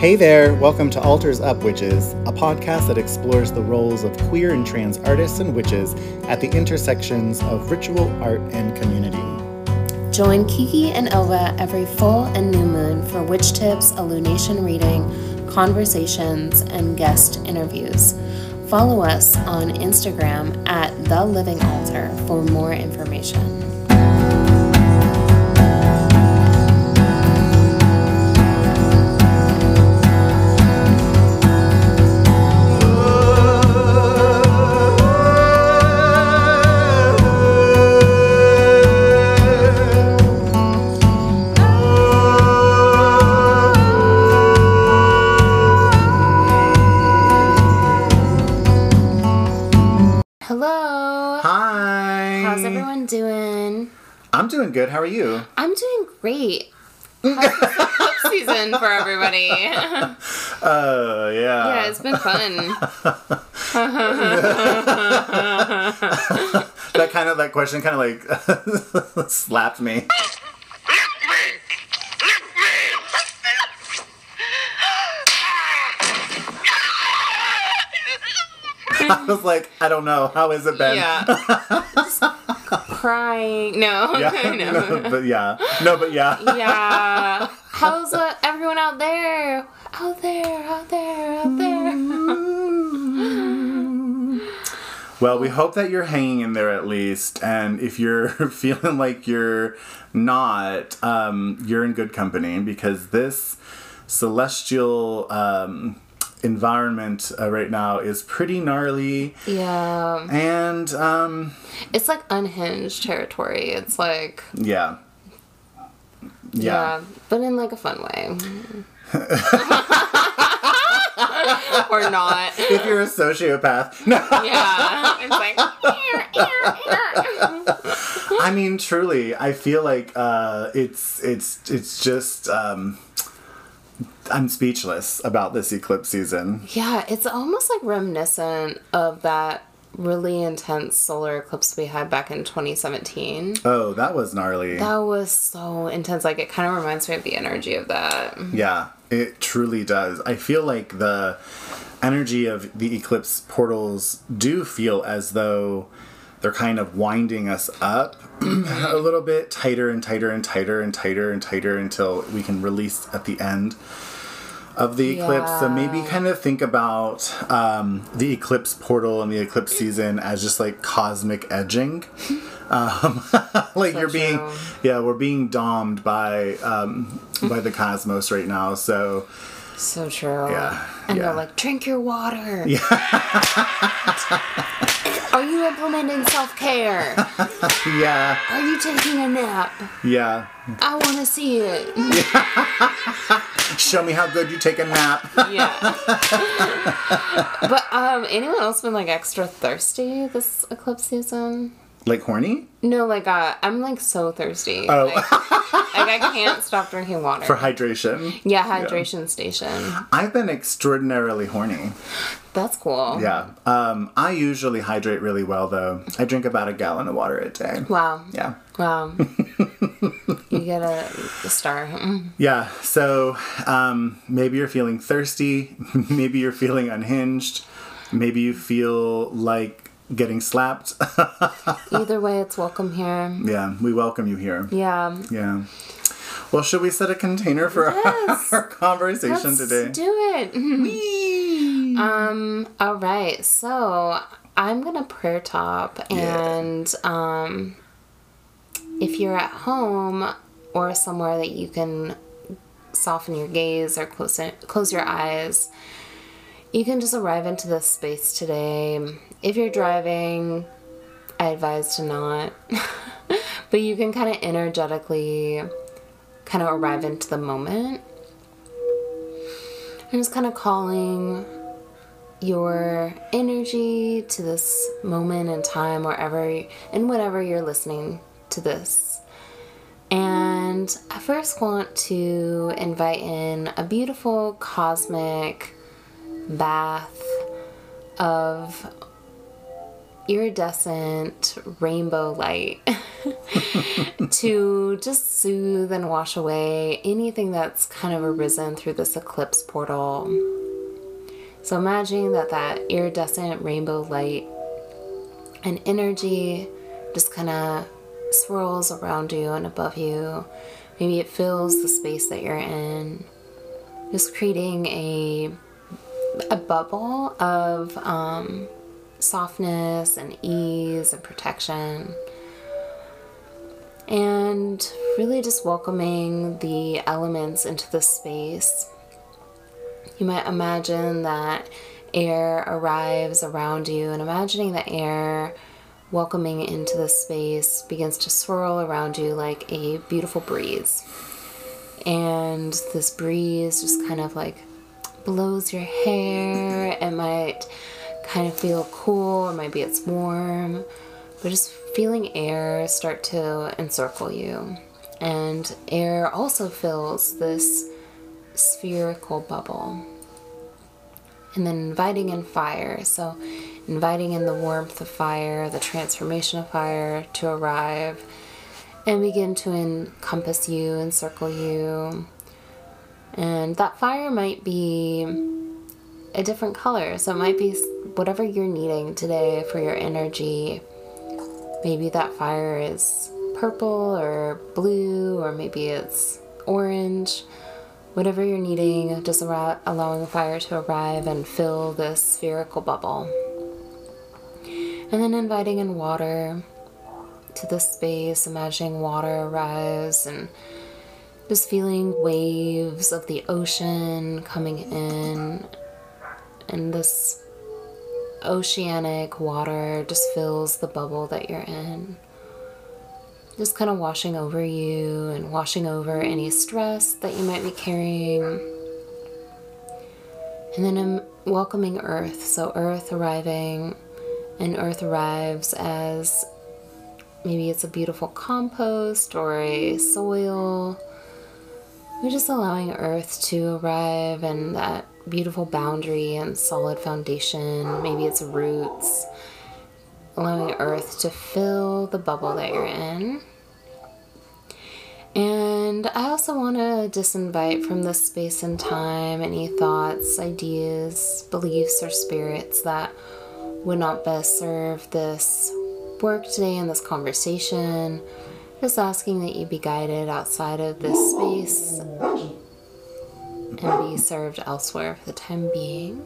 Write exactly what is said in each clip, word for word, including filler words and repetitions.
Hey there, welcome to Altars Up Witches, a podcast that explores the roles of queer and trans artists and witches at the intersections of ritual, art, and community. Join Kiki and Elva every full and new moon for witch tips, illumination reading, conversations, and guest interviews. Follow us on Instagram at The Living Altar for more information. I'm doing good. How are you? I'm doing great. How's the flip season for everybody? Oh, uh, yeah. Yeah, it's been fun. That kind of, that question kind of like slapped me. I was like, I don't know. How is it, Ben? Yeah. Crying. No. Yeah. no. no. But yeah. No, but yeah. Yeah. How's uh, everyone out there? Out there, out there, out there. Well, we hope that you're hanging in there at least. And if you're feeling like you're not, um, you're in good company because this celestial um, environment uh, right now is pretty gnarly. Yeah. And um it's like unhinged territory. It's like yeah. Yeah. Yeah, but in like a fun way. Or not. If you're a sociopath. No. Yeah. It's like I mean, truly, I feel like uh it's it's it's just um I'm speechless about this eclipse season. Yeah, it's almost like reminiscent of that really intense solar eclipse we had back in twenty seventeen. Oh, that was gnarly. That was so intense. Like, it kind of reminds me of the energy of that. Yeah, it truly does. I feel like the energy of the eclipse portals do feel as though they're kind of winding us up a little bit tighter and tighter and tighter and tighter and tighter until we can release at the end of the eclipse. Yeah. So maybe kind of think about um, the eclipse portal and the eclipse season as just like cosmic edging. Um, like so you're being, true. yeah, we're being domed by um, by the cosmos right now. So So true. Yeah. And yeah. they're like, drink your water. Yeah. Are you implementing self-care? Yeah. Are you taking a nap? Yeah. I want to see it. Show me how good you take a nap. Yeah. But um, anyone else been like extra thirsty this eclipse season? Like horny? No, like uh, I'm like so thirsty. Oh. Like, like I can't stop drinking water. For hydration. Yeah, hydration yeah. station. I've been extraordinarily horny. That's cool. Yeah. Um, I usually hydrate really well, though. I drink about a gallon of water a day. Wow. Yeah. Wow. You get a, a star. Mm. Yeah. So um, maybe you're feeling thirsty. Maybe you're feeling unhinged. Maybe you feel like getting slapped. Either way, it's welcome here. Yeah. We welcome you here. Yeah. Yeah. Well, should we set a container for yes. our, our conversation Let's today? do it. Whee! Um, all right. So I'm going to prayer top and yeah. um, if you're at home or somewhere that you can soften your gaze or close, it, close your eyes, you can just arrive into this space today. If you're driving, I advise to not. But you can kind of energetically kind of arrive into the moment. I'm just kind of calling your energy to this moment in time, wherever and whatever you're listening to this. And I first want to invite in a beautiful cosmic bath of iridescent rainbow light to just soothe and wash away anything that's kind of arisen through this eclipse portal. So imagine that that iridescent rainbow light and energy just kind of swirls around you and above you. Maybe it fills the space that you're in, just creating a a bubble of um, softness and ease and protection. And really just welcoming the elements into the space. You might imagine that air arrives around you, and imagining the air welcoming into the space begins to swirl around you like a beautiful breeze. And this breeze just kind of like blows your hair. It might kind of feel cool, or maybe it's warm, but just feeling air start to encircle you. And air also fills this spherical bubble. And then inviting in fire. So inviting in the warmth of fire, the transformation of fire to arrive and begin to encompass you, encircle you. And that fire might be a different color. So it might be whatever you're needing today for your energy. Maybe that fire is purple or blue, or maybe it's orange. Whatever you're needing, just allowing the fire to arrive and fill this spherical bubble. And then inviting in water to the space, imagining water arrives and just feeling waves of the ocean coming in, and this oceanic water just fills the bubble that you're in. Just kind of washing over you and washing over any stress that you might be carrying. And then I'm welcoming Earth. So Earth arriving, and Earth arrives as maybe it's a beautiful compost or a soil. We're just allowing Earth to arrive and that beautiful boundary and solid foundation. Maybe it's roots. Allowing Earth to fill the bubble that you're in. And I also want to disinvite from this space and time any thoughts, ideas, beliefs, or spirits that would not best serve this work today in this conversation. Just asking that you be guided outside of this space and be served elsewhere for the time being.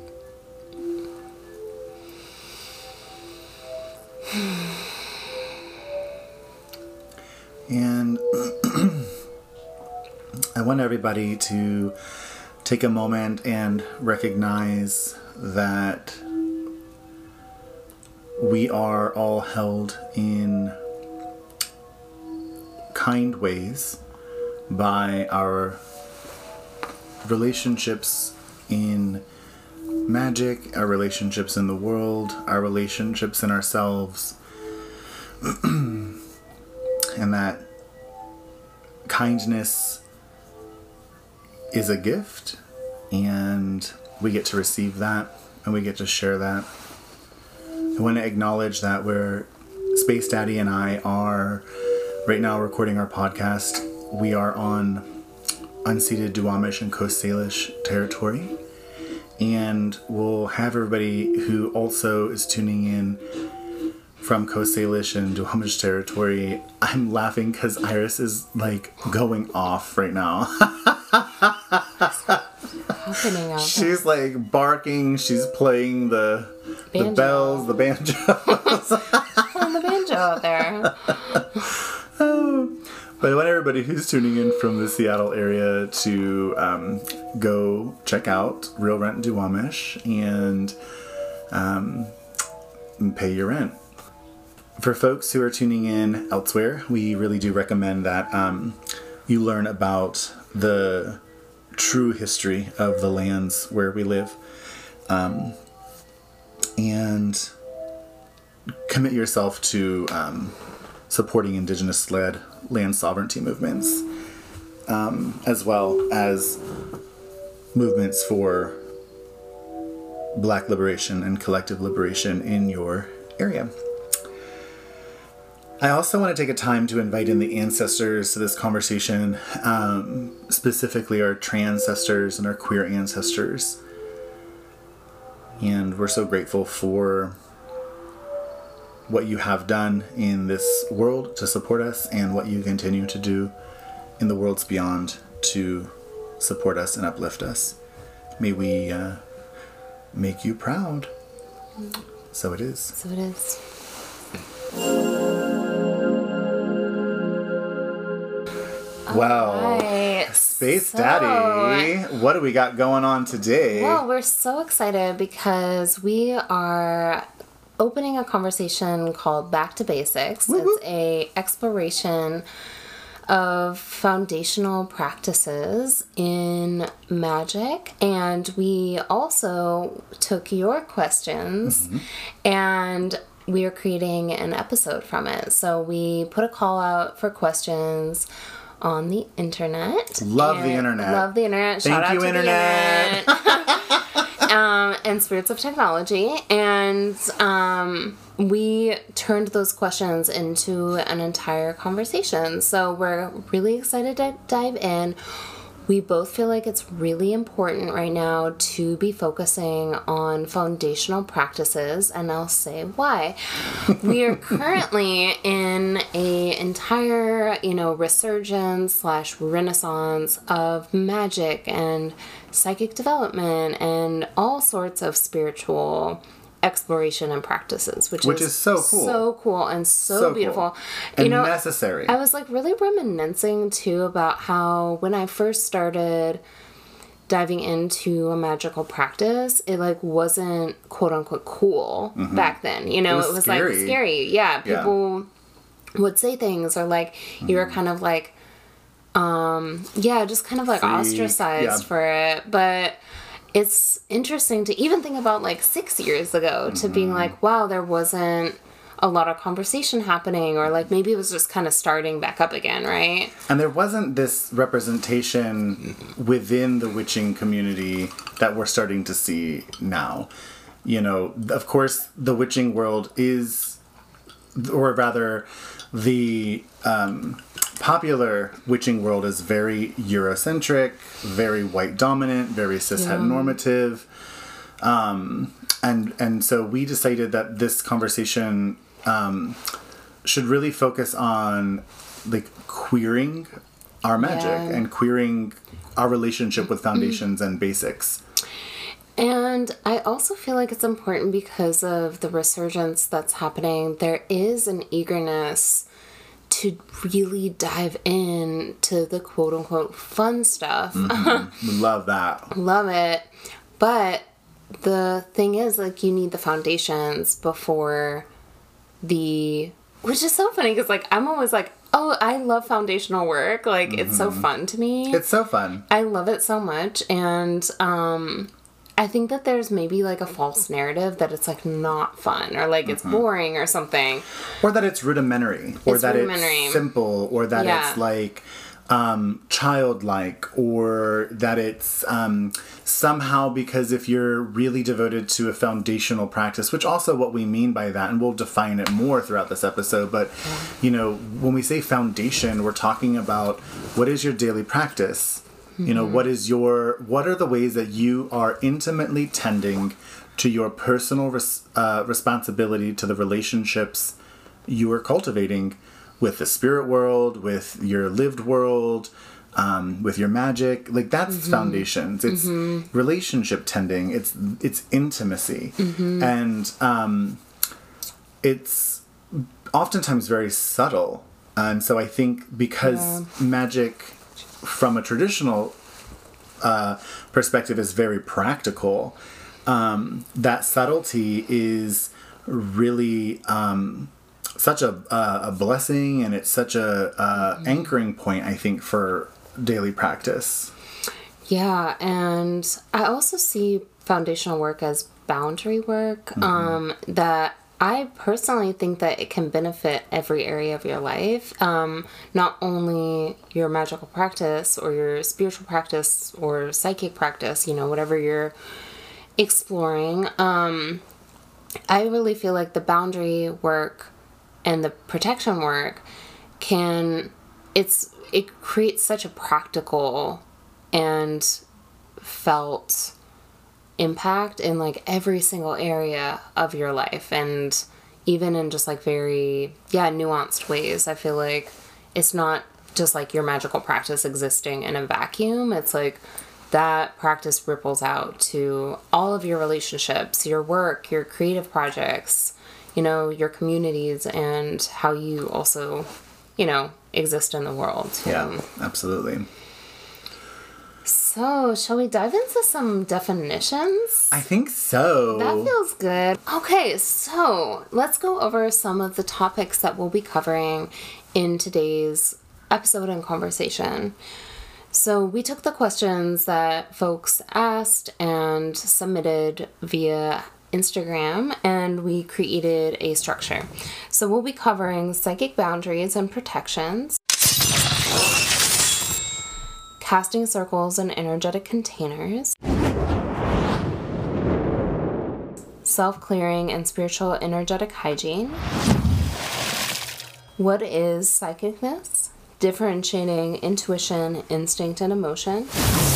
And I want everybody to take a moment and recognize that we are all held in kind ways by our relationships in magic, our relationships in the world, our relationships in ourselves, and that kindness is a gift, and we get to receive that, and we get to share that. I want to acknowledge that we're, Space Daddy and I are right now recording our podcast. We are on unceded Duwamish and Coast Salish territory, and we'll have everybody who also is tuning in from Coast Salish and Duwamish territory. I'm laughing because Iris is like going off right now. Happening out She's there. Like barking. She's playing the banjo. the bells, the banjos. Oh, the banjo out there. Oh. But I want everybody who's tuning in from the Seattle area to um, go check out Real Rent Duwamish and um, pay your rent. For folks who are tuning in elsewhere, we really do recommend that um, you learn about the true history of the lands where we live, um, and commit yourself to um, supporting Indigenous-led land sovereignty movements, um, as well as movements for Black liberation and collective liberation in your area. I also want to take a time to invite in the ancestors to this conversation, um, specifically our transcestors and our queer ancestors. And we're so grateful for what you have done in this world to support us and what you continue to do in the worlds beyond to support us and uplift us. May we uh, make you proud. So it is. So it is. Wow. Right. Space So- Daddy, what do we got going on today? Well, we're so excited because we are opening a conversation called Back to Basics. Woo-woo. It's a exploration of foundational practices in magic, and we also took your questions Mm-hmm. and we are creating an episode from it. So we put a call out for questions on the internet. Love the And- internet. Love the internet. Thank Shout out you, to internet. the internet. um, and Spirits of Technology. And um, we turned those questions into an entire conversation. So we're really excited to dive in. We both feel like it's really important right now to be focusing on foundational practices, and I'll say why. We are currently in a entire, you know, resurgence slash renaissance of magic and psychic development and all sorts of spiritual exploration and practices, which, Which is, is so cool. so cool and so, So cool. beautiful. And you know, necessary. I was like really reminiscing too about how when I first started diving into a magical practice, it like wasn't quote unquote cool back then. You know, It was it was scary. like scary. Yeah, Yeah. people would say things or like you were kind of like, um, yeah, just kind of like Freak. ostracized Yeah. for it. But it's interesting to even think about like six years ago to being like, wow, there wasn't a lot of conversation happening, or like maybe it was just kind of starting back up again, right? And there wasn't this representation within the witching community that we're starting to see now. You know, of course, the witching world is, or rather, the um, popular witching world is very Eurocentric, very white dominant, very cis heteronormative. Um, and, and so we decided that this conversation um, should really focus on like queering our magic Yeah. and queering our relationship with foundations and basics. And I also feel like it's important because of the resurgence that's happening. There is an eagerness to really dive in to the quote unquote fun stuff. We love that. Love it. But the thing is, like, you need the foundations before the. Which is so funny because, like, I'm always like, oh, I love foundational work. Like, it's so fun to me. It's so fun. I love it so much. And, um,. I think that there's maybe like a false narrative that it's like not fun or like it's boring or something. Or that it's rudimentary, or It's that rudimentary. it's simple, or that Yeah. it's like um, childlike, or that it's um, somehow because if you're really devoted to a foundational practice, which also what we mean by that, and we'll define it more throughout this episode, but you know, when we say foundation, we're talking about what is your daily practice. You know, what is your, what are the ways that you are intimately tending to your personal res, uh, responsibility to the relationships you are cultivating with the spirit world, with your lived world, um, with your magic? Like, that's foundations. It's relationship tending. It's, it's intimacy. And um, it's oftentimes very subtle. And so I think because magic from a traditional uh, perspective is very practical, um, that subtlety is really um, such a, a a blessing, and it's such a, a anchoring point, I think, for daily practice. Yeah, and I also see foundational work as boundary work. Um, that I personally think that it can benefit every area of your life. Um, not only your magical practice or your spiritual practice or psychic practice, you know, whatever you're exploring. Um, I really feel like the boundary work and the protection work can, it's, it creates such a practical and felt impact in like every single area of your life, and even in just like very yeah nuanced ways. I feel like it's not just like your magical practice existing in a vacuum. It's like that practice ripples out to all of your relationships, your work, your creative projects, you know, your communities, and how you also, you know, exist in the world. Yeah, um, absolutely. So, shall we dive into some definitions? I think so. That feels good. Okay, so let's go over some of the topics that we'll be covering in today's episode and conversation. So we took the questions that folks asked and submitted via Instagram, and we created a structure. So we'll be covering psychic boundaries and protections, casting circles and energetic containers, self-clearing and spiritual energetic hygiene, what is psychicness, differentiating intuition, instinct, and emotion,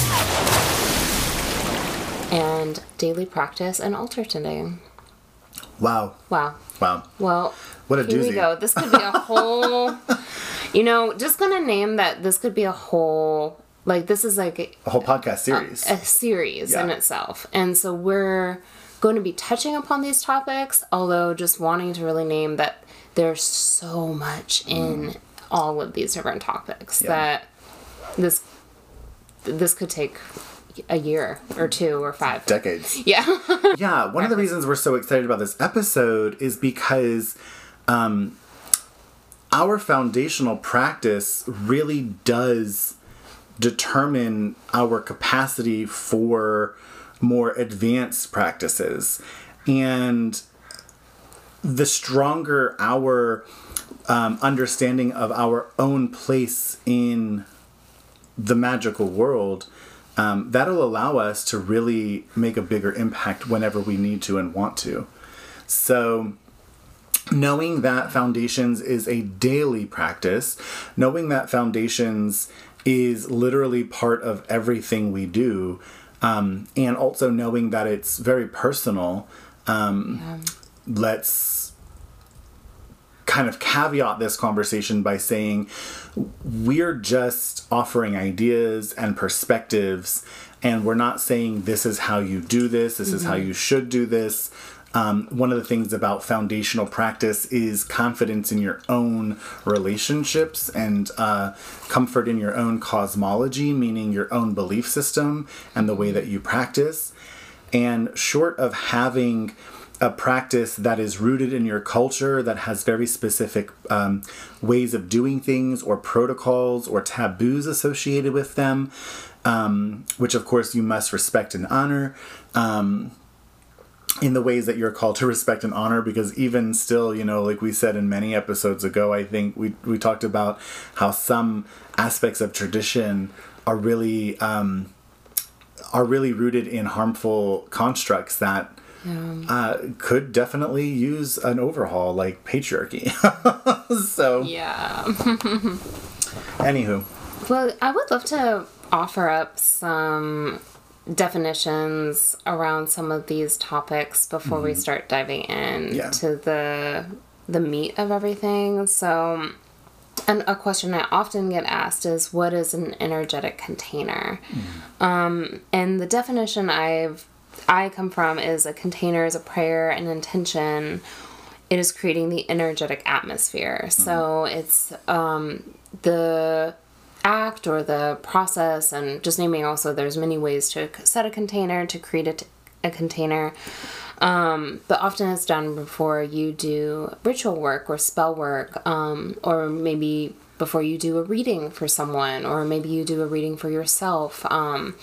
and daily practice and alternating. Wow. Wow. Wow. Well, what a here doozy. we go. This could be a whole, you know, just gonna name that this could be a whole, like, this is like a, a whole podcast series. A, a series yeah. in itself. And so we're going to be touching upon these topics, although just wanting to really name that there's so much in mm. all of these different topics yeah. that this this could take a year or two or five. Decades. Yeah. yeah. One of the reasons we're so excited about this episode is because um, our foundational practice really does determine our capacity for more advanced practices. And the stronger our um, understanding of our own place in the magical world, um, that'll allow us to really make a bigger impact whenever we need to and want to. So knowing that Foundations is a daily practice, knowing that Foundations is literally part of everything we do, um, and also knowing that it's very personal, um, yeah. let's kind of caveat this conversation by saying we're just offering ideas and perspectives, and we're not saying this is how you do this, this mm-hmm. is how you should do this. Um, one of the things about foundational practice is confidence in your own relationships and uh, comfort in your own cosmology, meaning your own belief system and the way that you practice. And short of having a practice that is rooted in your culture, that has very specific um, ways of doing things or protocols or taboos associated with them, um, which of course you must respect and honor, um, in the ways that you're called to respect and honor, because even still, you know, like we said in many episodes ago, I think we, we talked about how some aspects of tradition are really, um, are really rooted in harmful constructs that yeah. uh, could definitely use an overhaul, like patriarchy. So, yeah. Anywho. Well, I would love to offer up some definitions around some of these topics before mm-hmm. we start diving in yeah. to the the meat of everything. So, and a question I often get asked is, what is an energetic container? Mm. Um, and the definition I've I come from is a container is a prayer and intention. It is creating the energetic atmosphere. Mm. So it's um, the act or the process, and just naming also there's many ways to set a container, to create a, t- a container, um, but often it's done before you do ritual work or spell work, um, or maybe before you do a reading for someone, or maybe you do a reading for yourself. um,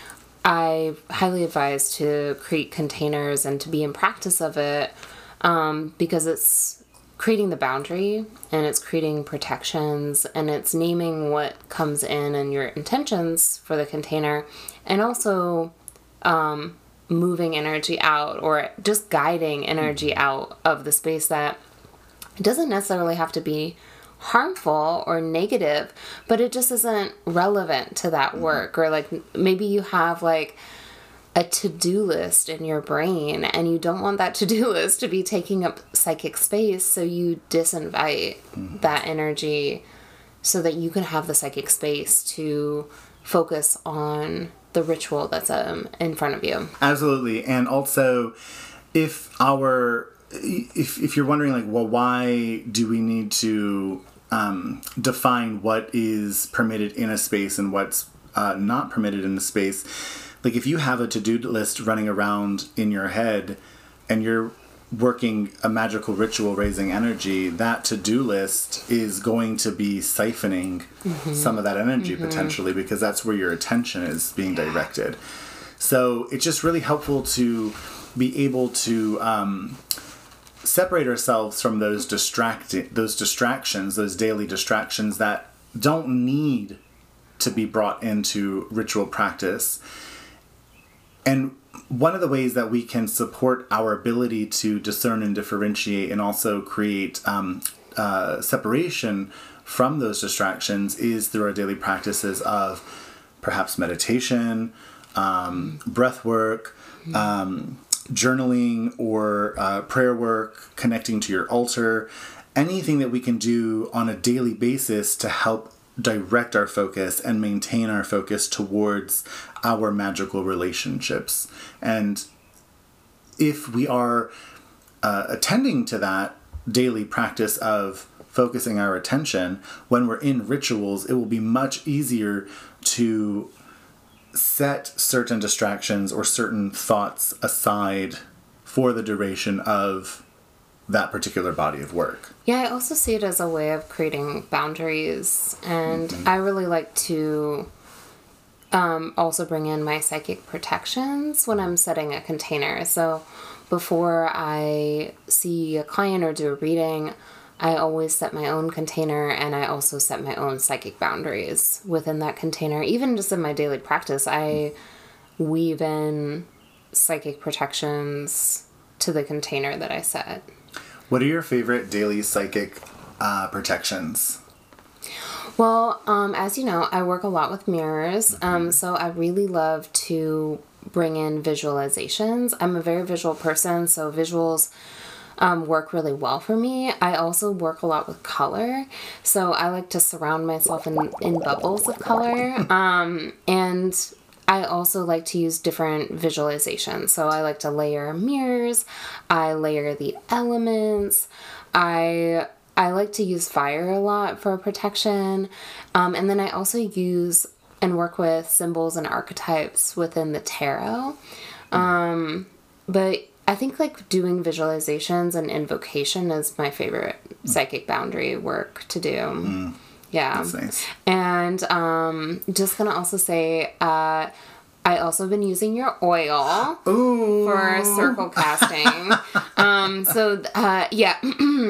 I highly advise to create containers and to be in practice of it, um, because it's creating the boundary, and it's creating protections, and it's naming what comes in and your intentions for the container, and also um, moving energy out, or just guiding energy out of the space that It doesn't necessarily have to be harmful or negative, but it just isn't relevant to that work. Or like maybe you have like a to-do list in your brain and you don't want that to-do list to be taking up psychic space, so you disinvite mm-hmm. that energy so that you can have the psychic space to focus on the ritual that's um, in front of you. Absolutely. And also, if our if if you're wondering like, well, why do we need to um, define what is permitted in a space and what's uh, not permitted in the space? Like, if you have a to-do list running around in your head and you're working a magical ritual raising energy, that to-do list is going to be siphoning mm-hmm. some of that energy mm-hmm. potentially, because that's where your attention is being directed. So it's just really helpful to be able to um, separate ourselves from those distracti- those distractions, those daily distractions that don't need to be brought into ritual practice. And one of the ways that we can support our ability to discern and differentiate and also create um, uh, separation from those distractions is through our daily practices of perhaps meditation, um, breath work, um, journaling, or uh, prayer work, connecting to your altar, anything that we can do on a daily basis to help direct our focus and maintain our focus towards our magical relationships. And if we are uh, attending to that daily practice of focusing our attention, when we're in rituals, it will be much easier to set certain distractions or certain thoughts aside for the duration of that particular body of work. Yeah, I also see it as a way of creating boundaries, and mm-hmm. I really like to um, also bring in my psychic protections when I'm setting a container. So before I see a client or do a reading, I always set my own container, and I also set my own psychic boundaries within that container. Even just in my daily practice, I weave in psychic protections to the container that I set. What are your favorite daily psychic uh, protections? Well, um, as you know, I work a lot with mirrors, mm-hmm. um, so I really love to bring in visualizations. I'm a very visual person, so visuals um, work really well for me. I also work a lot with color, so I like to surround myself in, in bubbles of color, um, and I also like to use different visualizations. So I like to layer mirrors, I layer the elements, I I like to use fire a lot for protection, um, and then I also use and work with symbols and archetypes within the tarot. Um, but I think like doing visualizations and invocation is my favorite psychic boundary work to do. Mm. Yeah. That's nice. And um, just gonna also say, uh, I also been using your oil Ooh. for circle casting. um, so uh, yeah,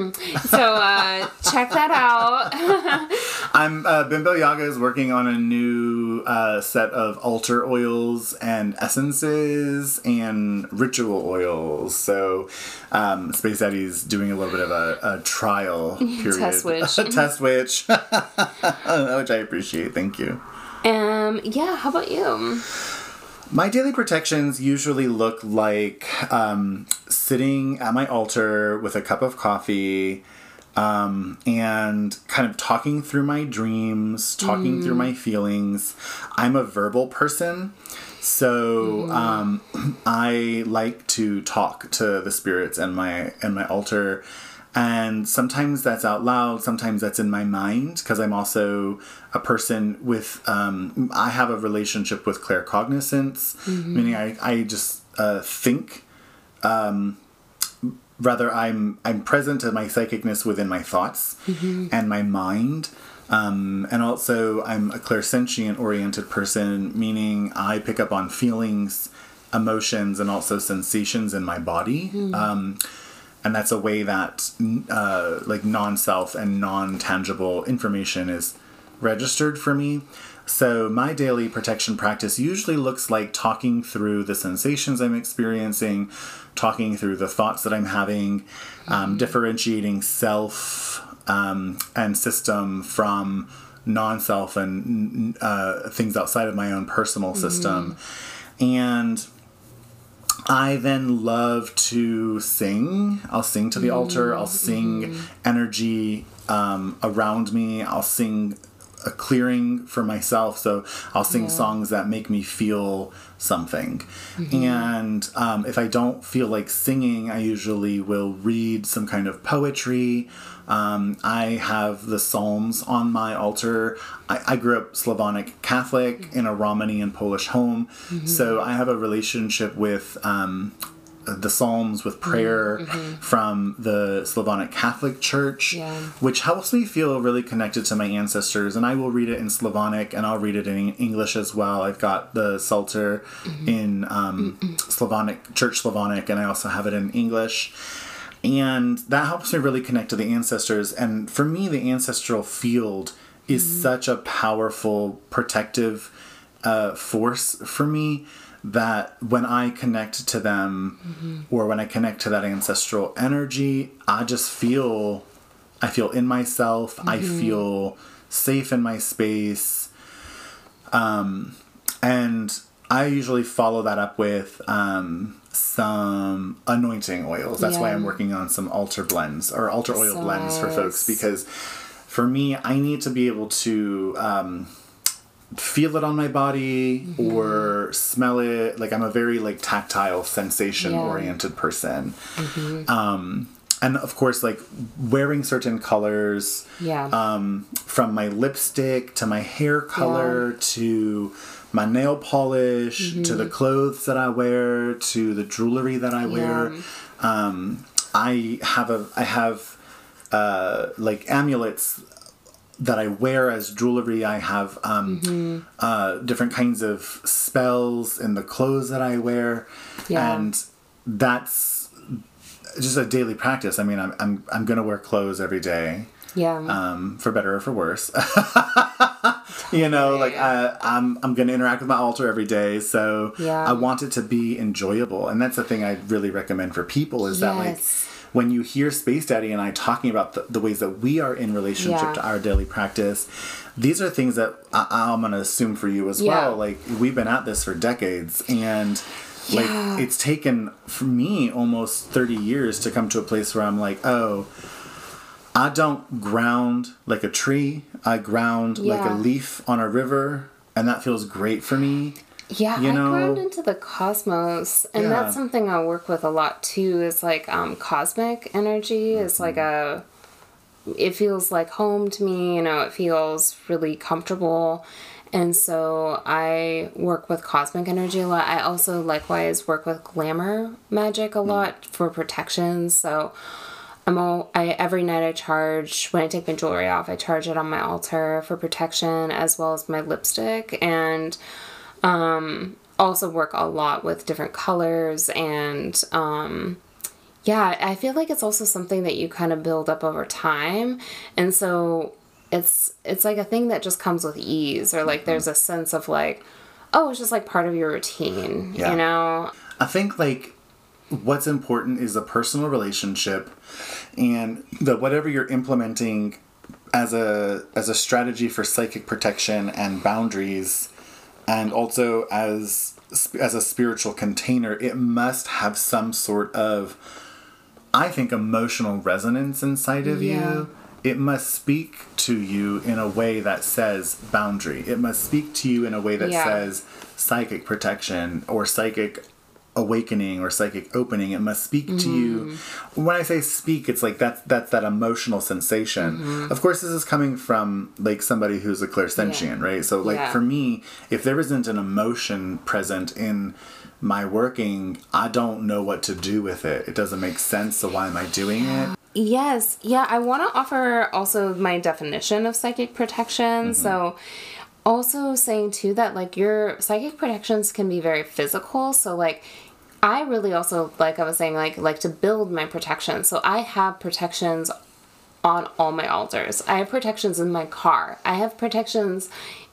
so uh, check that out. I'm uh, Bimbo Yaga is working on a new uh, set of altar oils and essences and ritual oils. So um, Space Eddie's doing a little bit of a, a trial period, test witch, a test witch, which I appreciate. Thank you. Um. Yeah. How about you? My daily protections usually look like um, sitting at my altar with a cup of coffee um, and kind of talking through my dreams, talking mm. through my feelings. I'm a verbal person, so mm. um, I like to talk to the spirits and my and my altar. And sometimes that's out loud, sometimes that's in my mind, because I'm also a person with, um, I have a relationship with claircognizance, mm-hmm. meaning I, I just uh, think, um, rather I'm I'm present to my psychicness within my thoughts mm-hmm. and my mind. Um, and also I'm a clairsentient oriented person, meaning I pick up on feelings, emotions, and also sensations in my body. Mm-hmm. Um, And that's a way that uh, like non-self and non-tangible information is registered for me. So my daily protection practice usually looks like talking through the sensations I'm experiencing, talking through the thoughts that I'm having, um, mm-hmm. differentiating self um, and system from non-self and uh, things outside of my own personal system. Mm-hmm. And I then love to sing. I'll sing to the mm-hmm. altar. I'll sing mm-hmm. energy um, around me. I'll sing a clearing for myself. So I'll sing yeah. songs that make me feel something. Mm-hmm. And um, if I don't feel like singing, I usually will read some kind of poetry. Um, I have the Psalms on my altar. I, I grew up Slavonic Catholic in a Romanian Polish home. Mm-hmm. So I have a relationship with um, the Psalms, with prayer mm-hmm. from the Slavonic Catholic Church, yeah. which helps me feel really connected to my ancestors. And I will read it in Slavonic, and I'll read it in English as well. I've got the Psalter mm-hmm. in um, mm-hmm. Slavonic, Church Slavonic, and I also have it in English. And that helps me really connect to the ancestors. And for me, the ancestral field is mm-hmm. such a powerful protective uh, force for me, that when I connect to them mm-hmm. or when I connect to that ancestral energy, I just feel, I feel in myself. Mm-hmm. I feel safe in my space. Um, and I usually follow that up with um, some anointing oils. That's yeah. why I'm working on some altar blends or altar oil so blends for folks, because for me, I need to be able to um, feel it on my body mm-hmm. or smell it. Like I'm a very like tactile, sensation yeah. oriented person. Mm-hmm. Um, and of course, like wearing certain colors, yeah. um, from my lipstick to my hair color yeah. to my nail polish mm-hmm. to the clothes that I wear to the jewelry that I wear. Yeah. Um, I have a, I have, uh, like amulets that I wear as jewelry. I have um, mm-hmm. uh, different kinds of spells in the clothes that I wear, yeah. and that's just a daily practice. I mean, I'm I'm I'm gonna wear clothes every day, yeah, um, for better or for worse. Totally. You know, like I, I'm I'm gonna interact with my altar every day, so yeah. I want it to be enjoyable, and that's the thing I really recommend for people is yes. that like. When you hear Space Daddy and I talking about the, the ways that we are in relationship yeah. to our daily practice, these are things that I, I'm going to assume for you as yeah. well. Like, we've been at this for decades, and like yeah. it's taken, for me, almost thirty years to come to a place where I'm like, oh, I don't ground like a tree. I ground yeah. like a leaf on a river, and that feels great for me. Yeah, you know? I ground into the cosmos, and yeah. that's something I work with a lot too, is like um, cosmic energy mm-hmm. is like a, it feels like home to me, you know, it feels really comfortable, and so I work with cosmic energy a lot. I also likewise work with glamour magic a lot mm-hmm. for protection, so I'm all, I, every night I charge, when I take my jewelry off, I charge it on my altar for protection, as well as my lipstick, and Um, also work a lot with different colors, and um, yeah, I feel like it's also something that you kind of build up over time, and so it's it's like a thing that just comes with ease, or like mm-hmm. there's a sense of like, oh, it's just like part of your routine, yeah. you know? I think like what's important is a personal relationship, and that whatever you're implementing as a as a strategy for psychic protection and boundaries, and also as as a spiritual container, it must have some sort of, I think, emotional resonance inside of yeah. you. It must speak to you in a way that says boundary. It must speak to you in a way that yeah. says psychic protection or psychic awakening or psychic opening. It must speak mm-hmm. to you. When I say speak, it's like that's that's that emotional sensation. Mm-hmm. Of course, this is coming from like somebody who's a clairsentient, yeah. right? So like yeah. for me, if there isn't an emotion present in my working, I don't know what to do with it. It doesn't make sense. So why am I doing it? Yes. Yeah. I want to offer also my definition of psychic protection. Mm-hmm. So also saying too that like your psychic protections can be very physical. So like I really also, like I was saying, like like to build my protection. So I have protections on all my altars. I have protections in my car. I have protections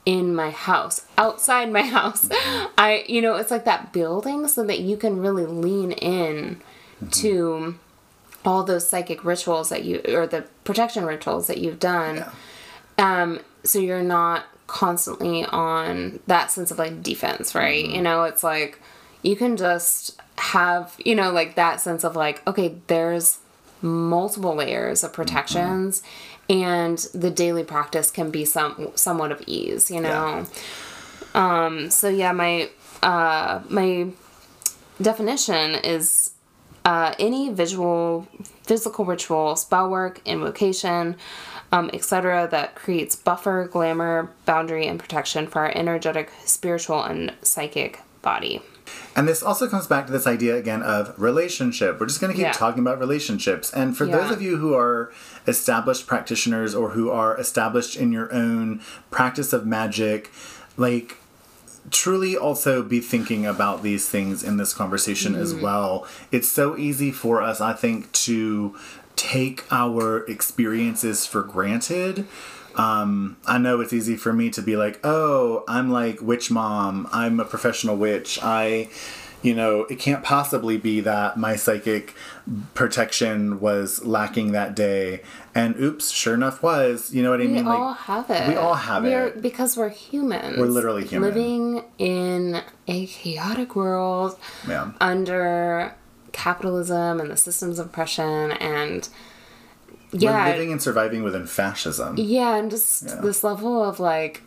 in my house, outside my house. Mm-hmm. I, you know, it's like that building so that you can really lean in mm-hmm. to all those psychic rituals that you, or the protection rituals that you've done. Yeah. Um, so you're not constantly on that sense of like defense, right? Mm-hmm. You know, it's like you can just have, you know, like that sense of like, okay, there's multiple layers of protections mm-hmm. and the daily practice can be some somewhat of ease, you know. Yeah. Um, so yeah, my uh, my definition is uh, any visual, physical ritual, spell work, invocation, um, et cetera that creates buffer, glamour, boundary, and protection for our energetic, spiritual, and psychic body. And this also comes back to this idea again of relationship. We're just going to keep yeah. talking about relationships. And for yeah. those of you who are established practitioners or who are established in your own practice of magic, like truly also be thinking about these things in this conversation mm. as well. It's so easy for us, I think, to take our experiences for granted. Um, I know it's easy for me to be like, oh, I'm like witch mom. I'm a professional witch. I, you know, it can't possibly be that my psychic protection was lacking that day. And oops, sure enough was. You know what I we mean? We all like, have it. We all have we're, it. Because we're humans. We're literally human. Living in a chaotic world yeah. under capitalism and the systems of oppression and... Yeah. We're living and surviving within fascism. Yeah, and just yeah. this level of like,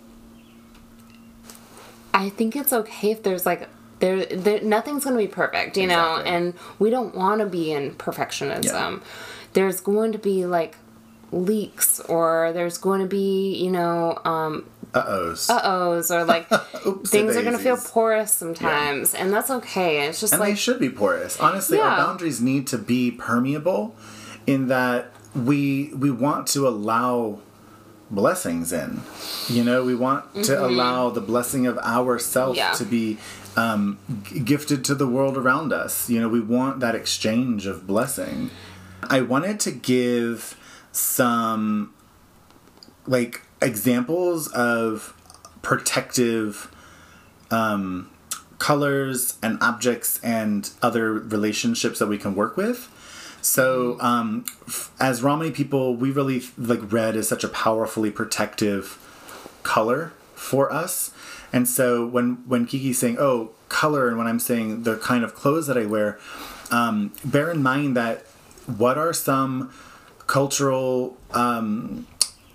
I think it's okay if there's like, there, there nothing's going to be perfect, you exactly. know, and we don't want to be in perfectionism. Yeah. There's going to be like leaks or there's going to be, you know, um, uh-ohs. Uh-ohs, or like things are going to feel porous sometimes, yeah. and that's okay. It's just and like... And they should be porous. Honestly, yeah. our boundaries need to be permeable in that we we want to allow blessings in. You know, we want mm-hmm. to allow the blessing of ourself yeah. to be um, g- gifted to the world around us. You know, we want that exchange of blessing. I wanted to give some, like, examples of protective um, colors and objects and other relationships that we can work with. So, um, f- as Romani people, we really, like, red is such a powerfully protective color for us. And so when, when Kiki's saying, oh, color, and when I'm saying the kind of clothes that I wear, um, bear in mind that what are some cultural um,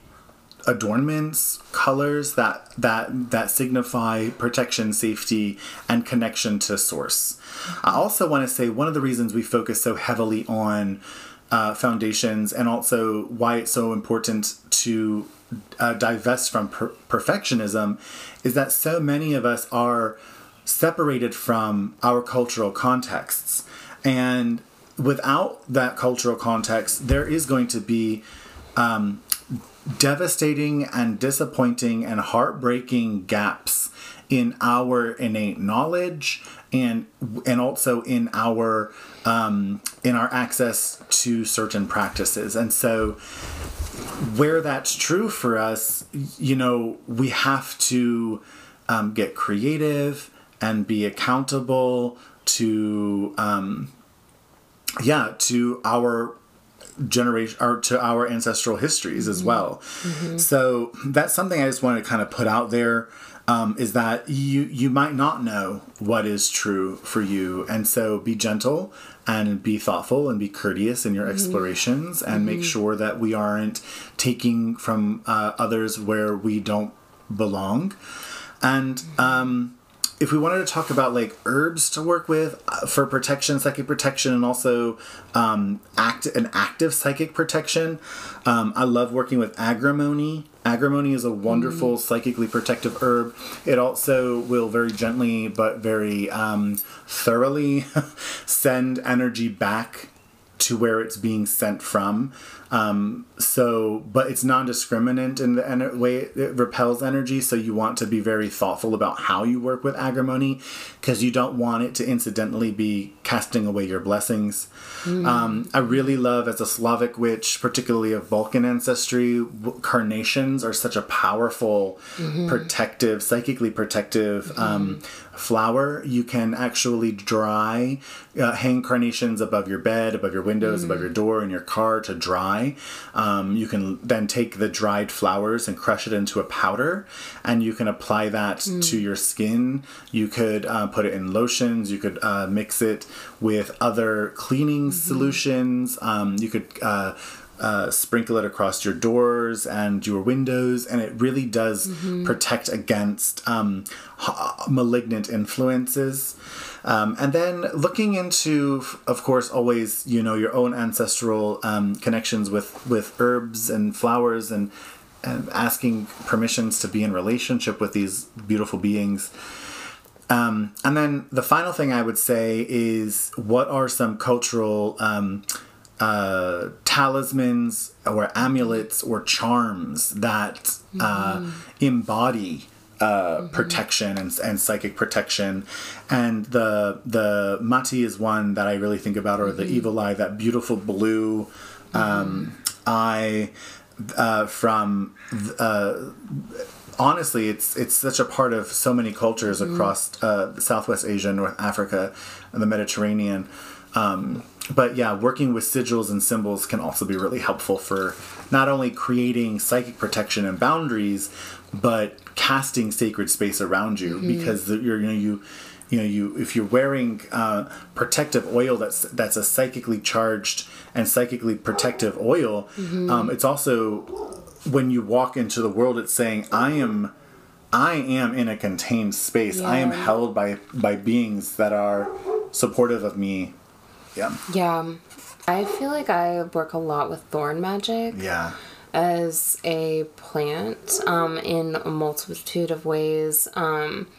adornments, colors that, that, that signify protection, safety, and connection to source. I also want to say one of the reasons we focus so heavily on uh, foundations and also why it's so important to uh, divest from per- perfectionism is that so many of us are separated from our cultural contexts. And without that cultural context, there is going to be um, devastating and disappointing and heartbreaking gaps in our innate knowledge and and also in our um, in our access to certain practices. And so where that's true for us, you know, we have to um, get creative and be accountable to um, yeah to our generation or to our ancestral histories as well. Mm-hmm. So that's something I just wanted to kind of put out there. Um, is that you you might not know what is true for you, and so be gentle and be thoughtful and be courteous in your mm-hmm. explorations, and mm-hmm. make sure that we aren't taking from uh, others where we don't belong. And um, if we wanted to talk about like herbs to work with uh, for protection, psychic protection, and also um, act an active psychic protection, um, I love working with agrimony. Agrimony is a wonderful mm. psychically protective herb. It also will very gently but very um, thoroughly send energy back to where it's being sent from. Um, so, but it's non-discriminant in the ener- way it repels energy. So you want to be very thoughtful about how you work with agrimony, because you don't want it to incidentally be casting away your blessings. Mm. Um, I really love, as a Slavic witch, particularly of Balkan ancestry, w- carnations are such a powerful, mm-hmm. protective, psychically protective mm-hmm. um, flower. You can actually dry, uh, hang carnations above your bed, above your windows, mm-hmm. above your door, in your car to dry. Um, you can then take the dried flowers and crush it into a powder, and you can apply that mm. to your skin. You could uh, put it in lotions. You could uh, mix it with other cleaning mm-hmm. solutions. Um, you could uh, uh, sprinkle it across your doors and your windows, and it really does mm-hmm. protect against um, malignant influences. Um, and then looking into, of course, always, you know, your own ancestral um, connections with, with herbs and flowers, and, and asking permissions to be in relationship with these beautiful beings. Um, and then the final thing I would say is, what are some cultural um, uh, talismans or amulets or charms that uh, mm-hmm. embody Uh, mm-hmm. protection and, and psychic protection? And the the mati is one that I really think about, or mm-hmm. the evil eye, that beautiful blue um, mm-hmm. eye uh, from uh, honestly, it's it's such a part of so many cultures mm-hmm. across uh, Southwest Asia, North Africa, and the Mediterranean. Um, but yeah, working with sigils and symbols can also be really helpful for not only creating psychic protection and boundaries, but casting sacred space around you, mm-hmm. because the, you're, you know, you, you know, you, if you're wearing uh, protective oil that's that's a psychically charged and psychically protective oil, mm-hmm. um, it's also, when you walk into the world, it's saying, I am, I am in a contained space. Yeah. I am held by by beings that are supportive of me. Yeah. Yeah. I feel like I work a lot with thorn magic. Yeah. As a plant, um, in a multitude of ways. Um,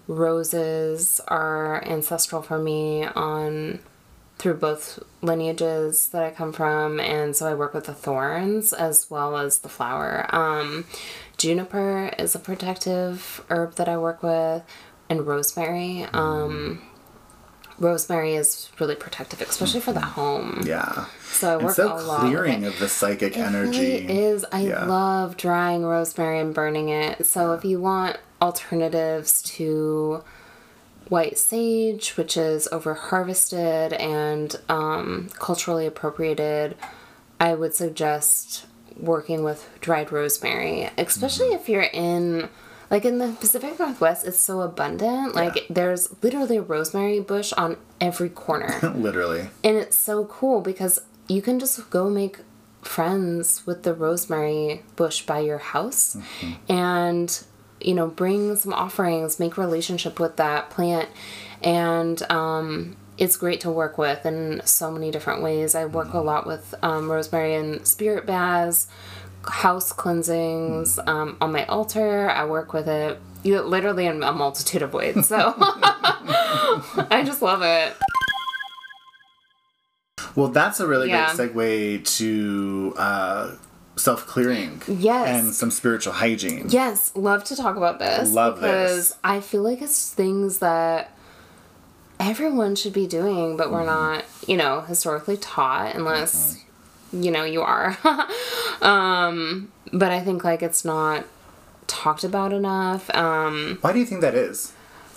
roses are ancestral for me on through both lineages that I come from, and so I work with the thorns as well as the flower. Um, juniper is a protective herb that I work with, and rosemary. Um, rosemary is really protective, especially for the home. Yeah. So I work and so a lot. clearing of the psychic it energy. Really is. I yeah. love drying rosemary and burning it. So if you want alternatives to white sage, which is over harvested and um, culturally appropriated, I would suggest working with dried rosemary, especially mm-hmm. if you're in, like in the Pacific Northwest, it's so abundant. Like yeah. there's literally a rosemary bush on every corner. Literally. And it's so cool because you can just go make friends with the rosemary bush by your house mm-hmm. and, you know, bring some offerings, make relationship with that plant. And um, it's great to work with in so many different ways. I work mm-hmm. a lot with um, rosemary and spirit baths, house cleansings, um, on my altar. I work with it you, literally in a multitude of ways. So I just love it. Well, that's a really yeah. great segue to uh, self-clearing. Yes. And some spiritual hygiene. Yes. Love to talk about this. Love because this. I feel like it's things that everyone should be doing, but we're mm-hmm. not, you know, historically taught unless... Mm-hmm. you know, you are. um, but I think, like, it's not talked about enough. Um, Why do you think that is?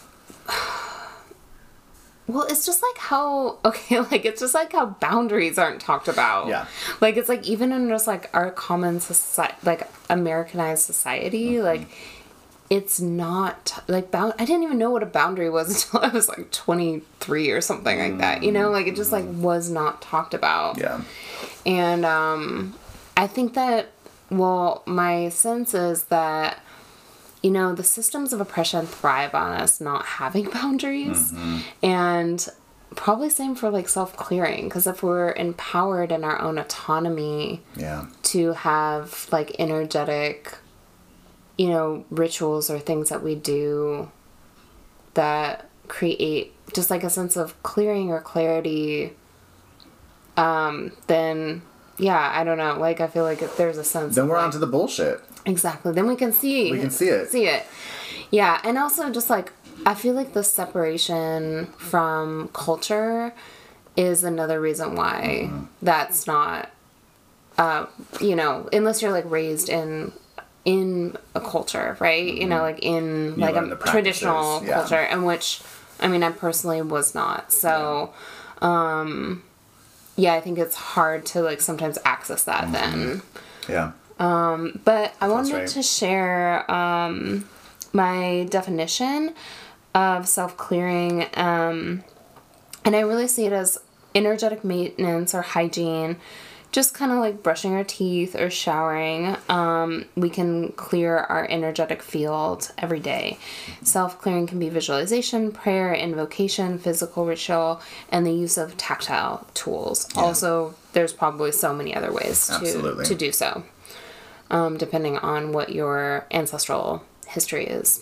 Well, it's just like how, okay, like, it's just like how boundaries aren't talked about. Yeah. Like, it's like, even in just, like, our common society, like, Americanized society, mm-hmm. like, it's not, like, bound. I didn't even know what a boundary was until I was, like, twenty-three or something mm-hmm. like that, you know? Like, it just, like, was not talked about. Yeah. And um, I think that, well, my sense is that, you know, the systems of oppression thrive on us not having boundaries. Mm-hmm. And probably same for, like, self-clearing. Because if we're empowered in our own autonomy yeah. to have, like, energetic, you know, rituals or things that we do that create just, like, a sense of clearing or clarity, um, then yeah, I don't know. Like, I feel like if there's a sense Then of, we're like, on to the bullshit. exactly. Then we can see. We can see it. See it. Yeah, and also just like, I feel like the separation from culture is another reason why mm-hmm. that's not, uh, you know, unless you're like raised in in a culture, right? Mm-hmm. You know, like in you like a traditional yeah. culture, in which, I mean, I personally was not. So, yeah. um, yeah, I think it's hard to like sometimes access that mm-hmm. then. Yeah. Um, but I That's wanted right. to share um, my definition of self-clearing, um, and I really see it as energetic maintenance or hygiene, just kind of like brushing our teeth or showering. Um, we can clear our energetic field every day. Self-clearing can be visualization, prayer, invocation, physical ritual, and the use of tactile tools. Yeah. Also, there's probably so many other ways to, to do so, um, depending on what your ancestral history is.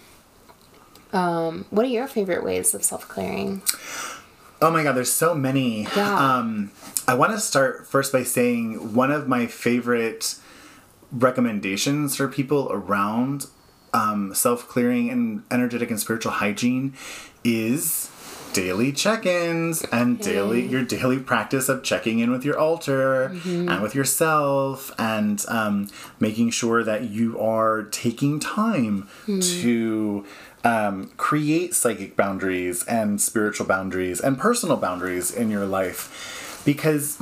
Um, what are your favorite ways of self-clearing? Oh my God, there's so many. Yeah. Um, I want to start first by saying one of my favorite recommendations for people around um, self-clearing and energetic and spiritual hygiene is daily check-ins and okay. daily your daily practice of checking in with your altar mm-hmm. and with yourself and um, making sure that you are taking time mm. to Um, create psychic boundaries and spiritual boundaries and personal boundaries in your life, because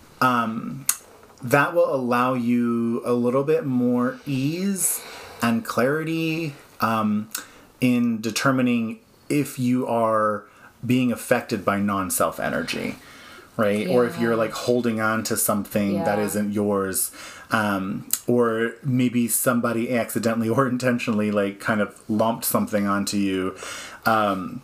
um, that will allow you a little bit more ease and clarity um, in determining if you are being affected by non-self energy, right? Yeah. Or if you're like holding on to something yeah. that isn't yours. Um, or maybe somebody accidentally or intentionally like kind of lumped something onto you. Um,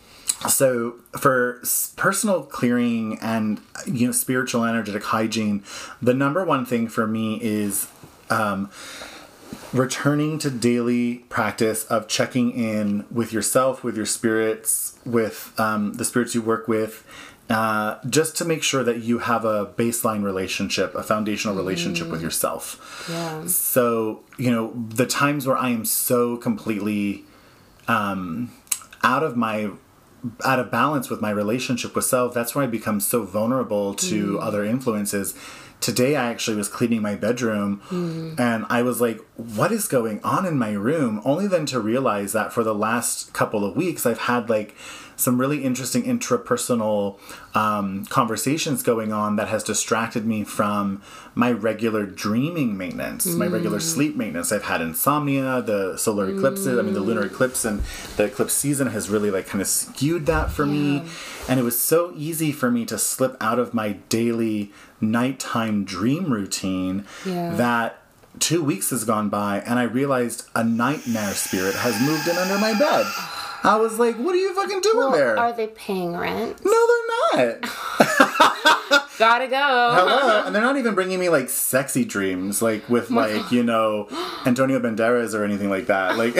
so for personal clearing and, you know, spiritual energetic hygiene, the number one thing for me is, um, returning to daily practice of checking in with yourself, with your spirits, with, um, the spirits you work with, Uh, just to make sure that you have a baseline relationship, a foundational relationship mm. with yourself. Yeah. So, you know, the times where I am so completely um, out of my, out of balance with my relationship with self, that's where I become so vulnerable to mm. other influences. Today, I actually was cleaning my bedroom mm. and I was like, what is going on in my room? Only then to realize that for the last couple of weeks, I've had like some really interesting intrapersonal um, conversations going on that has distracted me from my regular dreaming maintenance, mm. my regular sleep maintenance. I've had insomnia, the solar mm. eclipses, I mean, the lunar eclipse and the eclipse season has really like kind of skewed that for yeah. me. And it was so easy for me to slip out of my daily nighttime dream routine yeah. that two weeks has gone by and I realized a nightmare spirit has moved in under my bed. I was like, what are you fucking doing well, there? Are they paying rent? No, they're not. Gotta go. Hello. And they're not even bringing me like sexy dreams, like with like, you know, Antonio Banderas or anything like that. Like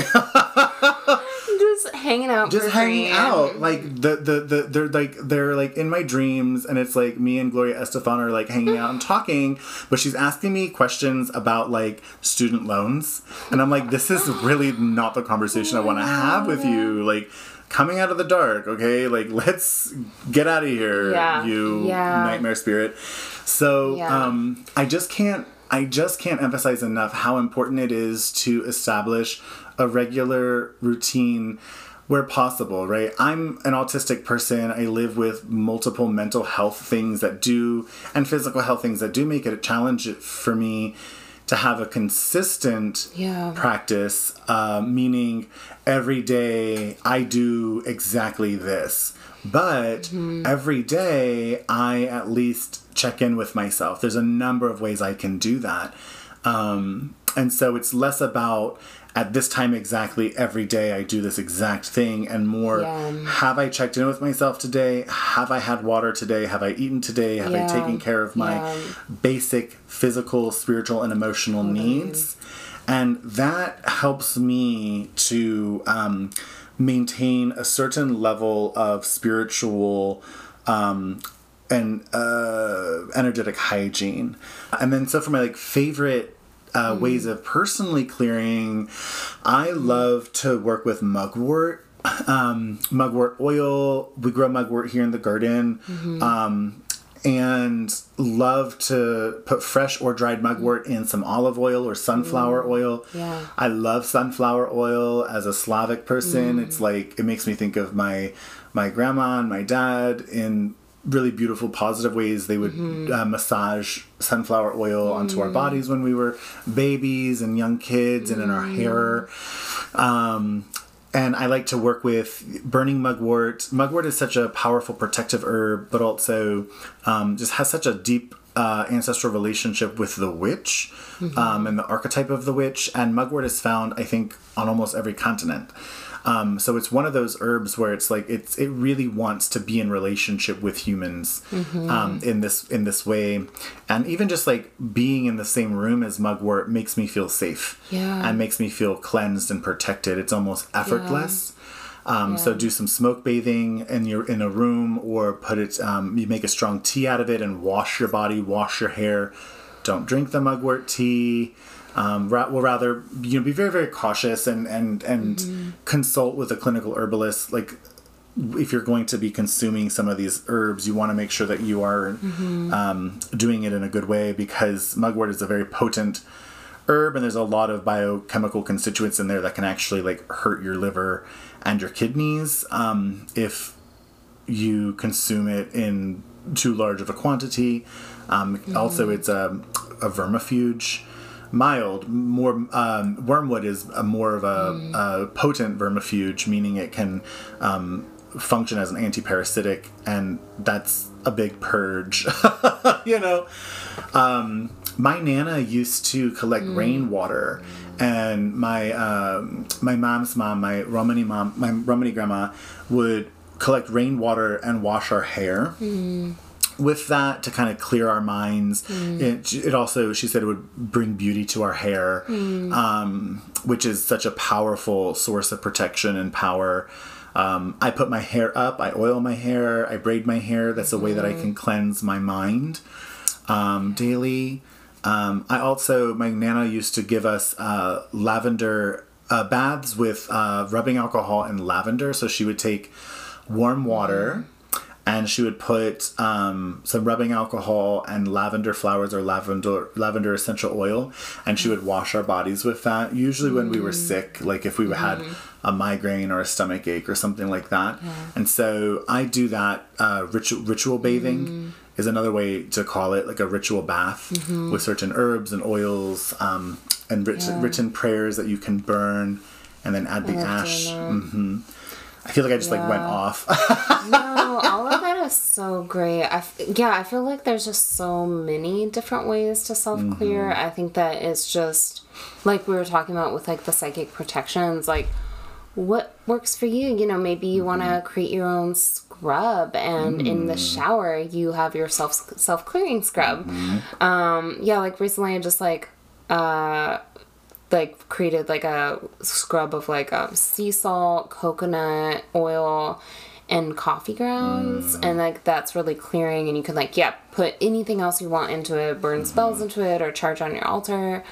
just hanging out. Just for hanging dream. out. Like the, the, the, they're like, they're like in my dreams and it's like me and Gloria Estefan are like hanging out and talking, but she's asking me questions about like student loans. And I'm like, this is really not the conversation I want to have with you. Like, coming out of the dark, okay? Like, let's get out of here, yeah. you yeah. nightmare spirit. So, yeah. um, I just can't, I just can't emphasize enough how important it is to establish a regular routine where possible, right? I'm an autistic person. I live with multiple mental health things that do, and physical health things that do make it a challenge for me to have a consistent yeah. practice, uh, meaning every day I do exactly this. But mm-hmm. every day I at least check in with myself. There's a number of ways I can do that. Um, and so it's less about at this time exactly every day I do this exact thing and more, yeah. have I checked in with myself today? Have I had water today? Have I eaten today? Have yeah. I taken care of my yeah. basic physical, spiritual, and emotional mm-hmm. needs? And that helps me to um, maintain a certain level of spiritual um, and uh, energetic hygiene. And then so for my like favorite uh, mm. ways of personally clearing, I love to work with mugwort. Um, mugwort oil. We grow mugwort here in the garden. Mm-hmm. Um, and love to put fresh or dried mugwort in some olive oil or sunflower mm. oil. Yeah. I love sunflower oil as a Slavic person. Mm. It's like, it makes me think of my, my grandma and my dad in really beautiful, positive ways. They would mm-hmm. uh, massage sunflower oil mm. onto our bodies when we were babies and young kids and mm. in our hair. Um, And I like to work with burning mugwort. Mugwort is such a powerful protective herb, but also um, just has such a deep uh, ancestral relationship with the witch mm-hmm. um, and the archetype of the witch. And mugwort is found, I think, on almost every continent. Um, so it's one of those herbs where it's like it's it really wants to be in relationship with humans mm-hmm. um, in this in this way, and even just like being in the same room as mugwort makes me feel safe yeah. and makes me feel cleansed and protected. It's almost effortless. Yeah. Um, yeah. So do some smoke bathing in your in a room, or put it. Um, you make a strong tea out of it and wash your body, wash your hair. Don't drink the mugwort tea. Um, ra- well, rather, you know, be very, very cautious and and and mm-hmm. consult with a clinical herbalist. Like, if you're going to be consuming some of these herbs, you want to make sure that you are mm-hmm. um, doing it in a good way, because mugwort is a very potent herb, and there's a lot of biochemical constituents in there that can actually like hurt your liver and your kidneys um, if you consume it in too large of a quantity. Um, mm-hmm. Also, it's a, a vermifuge. Mild, more um, wormwood is a more of a, mm. a potent vermifuge, meaning it can um, function as an anti-parasitic, and that's a big purge. You know, um, my nana used to collect mm. rainwater, and my um, my mom's mom, my Romani mom, my Romani grandma would collect rainwater and wash our hair. Mm. With that to kind of clear our minds. Mm. It, it also, she said, it would bring beauty to our hair, mm. um, which is such a powerful source of protection and power. Um, I put my hair up, I oil my hair, I braid my hair. That's a way mm. that I can cleanse my mind um, daily. Um, I also, my Nana used to give us uh, lavender uh, baths with uh, rubbing alcohol and lavender. So she would take warm water mm. and she would put um, some rubbing alcohol and lavender flowers or lavender lavender essential oil, and she would wash our bodies with that. Usually when mm. we were sick, like if we mm. had a migraine or a stomach ache or something like that. Yeah. And so I do that. Uh, ritual, ritual bathing mm. is another way to call it, like a ritual bath mm-hmm. with certain herbs and oils um, and written, yeah. written prayers that you can burn and then add the ash. Mm-hmm. I feel like I just yeah. like went off. No, all of that is so great. I f- yeah, I feel like there's just so many different ways to self-clear. Mm-hmm. I think that it's just, like we were talking about with like the psychic protections, like what works for you? You know, maybe you mm-hmm. want to create your own scrub, and mm. in the shower you have your self self-clearing scrub. Mm-hmm. Um, yeah, like recently I just like, uh... like created like a scrub of like um, sea salt, coconut oil, and coffee grounds, mm. and like that's really clearing. And you can like yeah put anything else you want into it, burn mm-hmm. spells into it, or charge on your altar.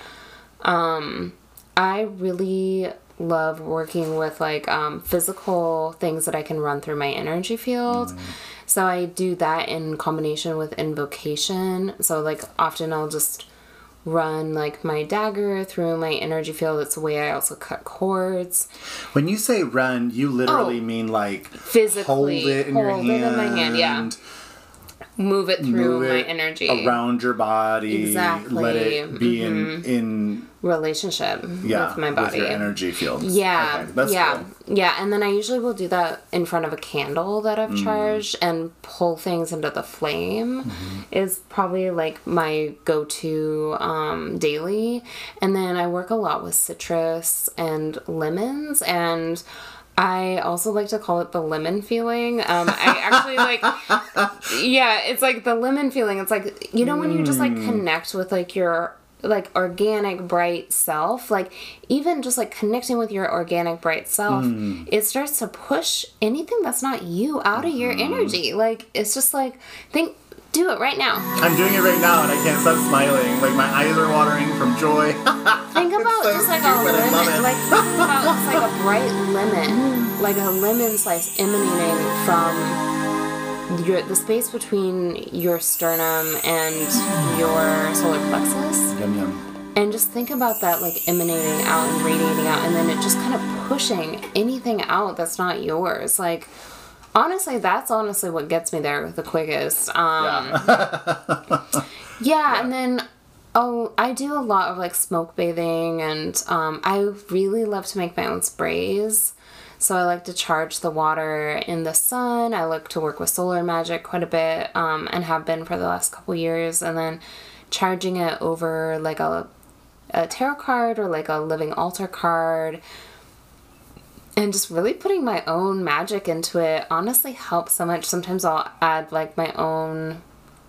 Um, I really love working with like um, physical things that I can run through my energy field. Mm. So I do that in combination with invocation. So like often I'll just run like my dagger through my energy field. It's the way I also cut cords. When you say run, you literally oh, mean like physically hold it in hold your hand, it in my hand, yeah. Move it through move it my energy around your body. Exactly. Let it be mm-hmm. in in relationship yeah, with my body, with your energy field. Yeah, okay, that's yeah, cool. yeah. And then I usually will do that in front of a candle that I've mm. charged and pull things into the flame. Mm-hmm. Is probably like my go-to um, daily. And then I work a lot with citrus and lemons, and I also like to call it the lemon feeling. Um, I actually like, yeah, it's like the lemon feeling. It's like, you know, when you just like connect with like your like organic bright self, like even just like connecting with your organic bright self, mm. it starts to push anything that's not you out of your energy. Like, it's just like, think, Do it right now. I'm doing it right now, and I can't stop smiling. Like, my eyes are watering from joy. Think about so just like stupid, a I love lemon, it. like think about just like a bright lemon, like a lemon slice emanating from your the space between your sternum and your solar plexus. Yum yum. And just think about that like emanating out and radiating out, and then it just kind of pushing anything out that's not yours. Like, honestly, that's honestly what gets me there the quickest. Um, Yeah. yeah, yeah, and then, oh, I do a lot of, like, smoke bathing, and um, I really love to make my own sprays. So I like to charge the water in the sun. I like to work with solar magic quite a bit, um, and have been for the last couple years. And then charging it over, like, a, a tarot card or, like, a living altar card. And just really putting my own magic into it honestly helps so much. Sometimes I'll add, like, my own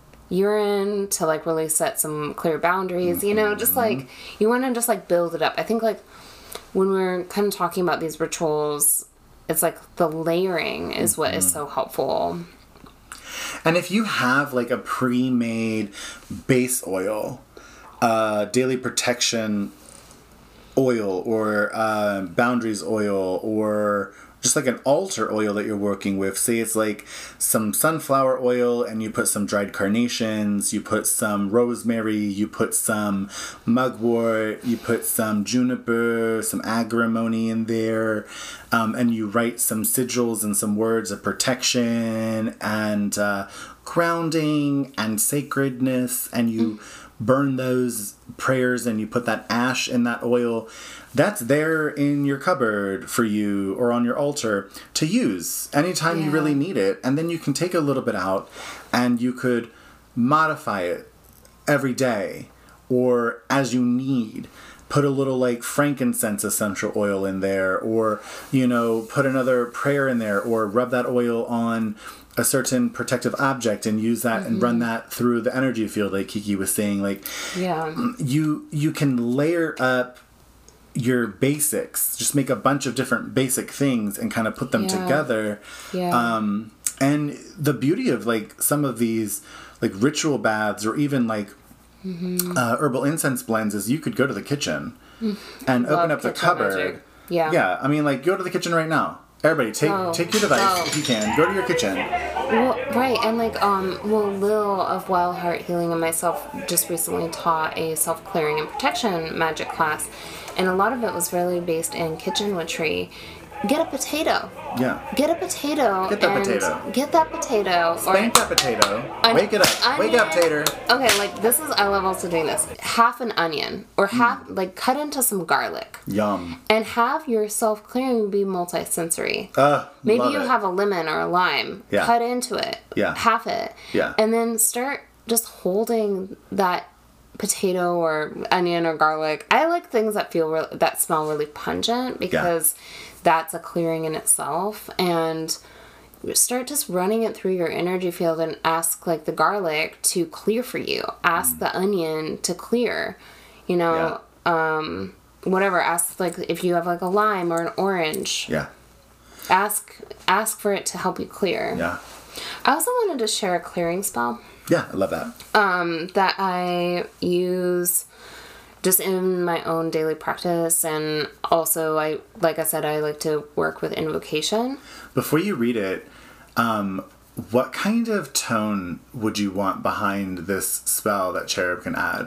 urine to, like, really set some clear boundaries. Mm-hmm. You know, just, like, you want to just, like, build it up. I think, like, when we're kind of talking about these rituals, it's, like, the layering is what mm-hmm. is so helpful. And if you have, like, a pre-made base oil, uh, daily protection oil, or uh, boundaries oil, or just like an altar oil that you're working with. Say it's like some sunflower oil and you put some dried carnations, you put some rosemary, you put some mugwort, you put some juniper, some agrimony in there, um, and you write some sigils and some words of protection and uh, grounding and sacredness, and you burn those prayers and you put that ash in that oil. That's there in your cupboard for you or on your altar to use anytime yeah. you really need it. And then you can take a little bit out and you could modify it every day or as you need. Put a little like frankincense essential oil in there, or, you know, put another prayer in there, or rub that oil on a certain protective object and use that mm-hmm. and run that through the energy field, like Kiki was saying. Like, yeah, you you can layer up your basics, just make a bunch of different basic things and kind of put them yeah. together. Yeah. Um, and the beauty of like some of these like ritual baths or even like mm-hmm. uh, herbal incense blends is you could go to the kitchen and Love open up the cupboard. Magic. Yeah. Yeah. I mean, like, go to the kitchen right now. Everybody, take oh. take your device oh. if you can. Go to your kitchen. Well, right, and like, um, well, Lil of Wild Heart Healing and myself just recently taught a self-clearing and protection magic class, and a lot of it was really based in kitchen witchery. Get a potato. Yeah. Get a potato. Get that and potato. Get that potato. Spank that potato. An, Wake it up. Onion. Wake up, Tater. Okay, like this is, I love also doing this. Half an onion, or half, mm. like cut into some garlic. Yum. And have your self-clearing be multi-sensory. Uh, Maybe love you it. have a lemon or a lime. Yeah. Cut into it. Yeah. Half it. Yeah. And then start just holding that potato or onion or garlic. I like things that feel re- that smell really pungent because yeah. that's a clearing in itself. And start just running it through your energy field and ask like the garlic to clear for you. Ask mm. the onion to clear. You know, yeah. um, whatever. Ask like if you have like a lime or an orange. Yeah. Ask ask for it to help you clear. Yeah. I also wanted to share a clearing spell. Yeah, I love that. Um, that I use just in my own daily practice, and also I, like I said, I like to work with invocation. Before you read it, um, what kind of tone would you want behind this spell that Cherub can add?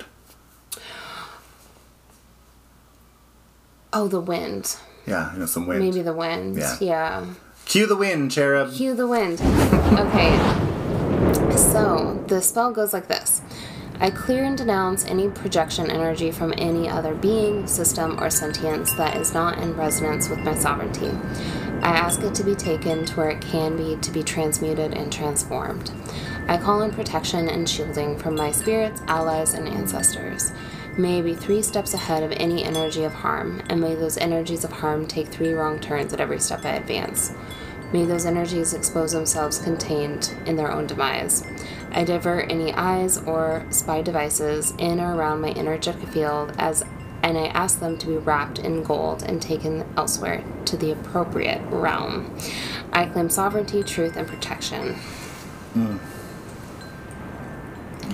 Oh, the wind. Yeah, you know, some wind. Maybe the wind. Yeah. yeah. Cue the wind, Cherub. Cue the wind. Okay. So, the spell goes like this. I clear and denounce any projection energy from any other being, system, or sentience that is not in resonance with my sovereignty. I ask it to be taken to where it can be to be transmuted and transformed. I call in protection and shielding from my spirits, allies, and ancestors. May I be three steps ahead of any energy of harm, and may those energies of harm take three wrong turns at every step I advance. May those energies expose themselves contained in their own demise. I divert any eyes or spy devices in or around my energetic field as and I ask them to be wrapped in gold and taken elsewhere to the appropriate realm. I claim sovereignty, truth, and protection. Mm.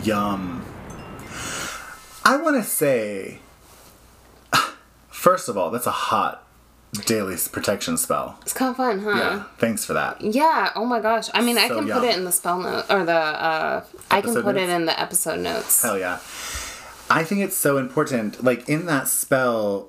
Yum. I want to say, first of all, that's a hot daily protection spell. It's kind of fun, huh? Yeah, thanks for that. Yeah, oh my gosh. I mean, I So can yum. put it in the spell note, or the, uh, I can Episode put it notes? in the episode notes. Hell yeah. I think it's so important. Like, in that spell,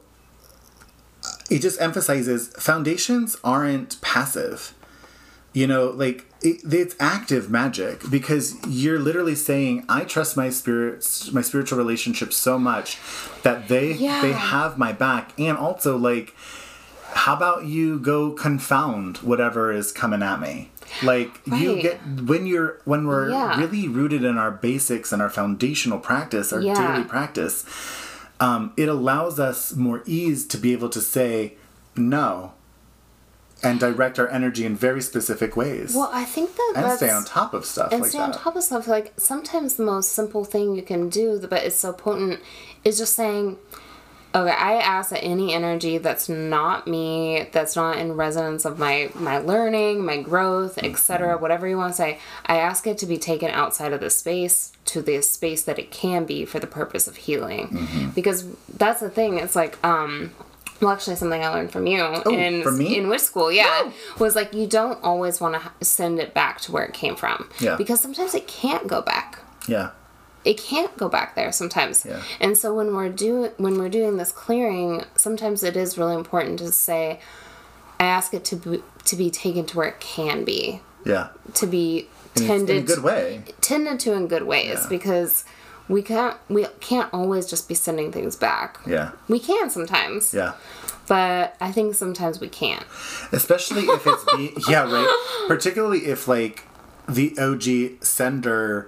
it just emphasizes foundations aren't passive. You know, like, it, it's active magic because you're literally saying, I trust my spirits, my spiritual relationships so much that they Yeah. they have my back. And also, like, how about you go confound whatever is coming at me? Like, you Right. get, when you're, when we're Yeah. really rooted in our basics and our foundational practice, our Yeah. daily practice, um, it allows us more ease to be able to say no and direct our energy in very specific ways. Well, I think that and that's... stay on top of stuff and like stay that. on top of stuff. Like, sometimes the most simple thing you can do, but it's so potent, is just saying, okay, I ask that any energy that's not me, that's not in resonance of my, my learning, my growth, et cetera, whatever you want to say, I ask it to be taken outside of the space to the space that it can be for the purpose of healing. Mm-hmm. Because that's the thing, it's like, um... well, actually, something I learned from you Oh, in from me? in witch school, yeah, was like you don't always want to send it back to where it came from, Yeah. because sometimes it can't go back. Yeah. It can't go back there sometimes, Yeah. and so when we're doing when we're doing this clearing, sometimes it is really important to say, I ask it to be, to be taken to where it can be, Yeah. to be In, tended in a good way. tended to in good ways, Yeah. because we can't we can't always just be sending things back. Yeah. We can sometimes. Yeah. But I think sometimes we can't. Especially if it's be- yeah, right. Particularly if like the O G sender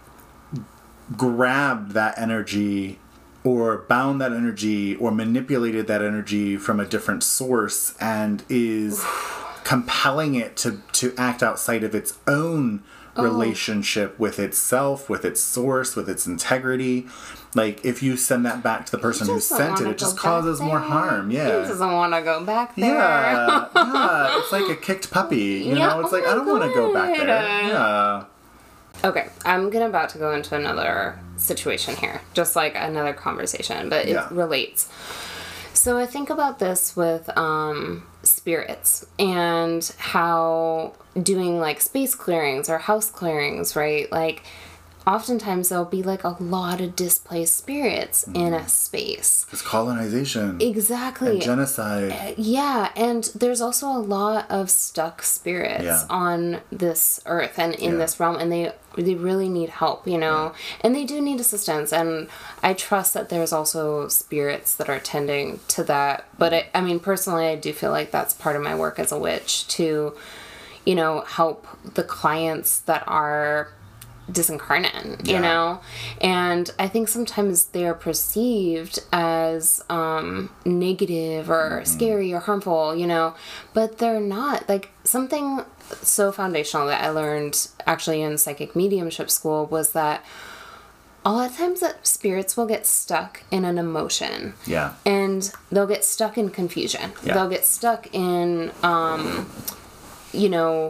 grabbed that energy or bound that energy or manipulated that energy from a different source and is compelling it to to act outside of its own relationship with itself, with its source, with its integrity. Like, if you send that back to the person who doesn't sent it, wanna it just go causes back more there. harm. He Yeah. doesn't want to go back there. Yeah, yeah, it's like a kicked puppy, you Yeah, know? It's oh like, my I don't want to go back there. God. Yeah. Okay, I'm gonna about to go into another situation here, just like another conversation, but it Yeah. relates. So I think about this with um, spirits and how doing like space clearings or house clearings, right? Like, oftentimes there'll be like a lot of displaced spirits in a space. It's colonization. Exactly. And genocide. Yeah, and there's also a lot of stuck spirits Yeah. on this earth and in Yeah. this realm, and they they really need help, you know, and they do need assistance. And I trust that there's also spirits that are tending to that. But it, I mean, personally, I do feel like that's part of my work as a witch to, you know, help the clients that are disincarnate, you Yeah. know, and I think sometimes they are perceived as um negative or scary or harmful, you know, but they're not. Like, something so foundational that I learned actually in psychic mediumship school was that a lot of times that spirits will get stuck in an emotion, Yeah. and they'll get stuck in confusion. Yeah. They'll get stuck in um you know,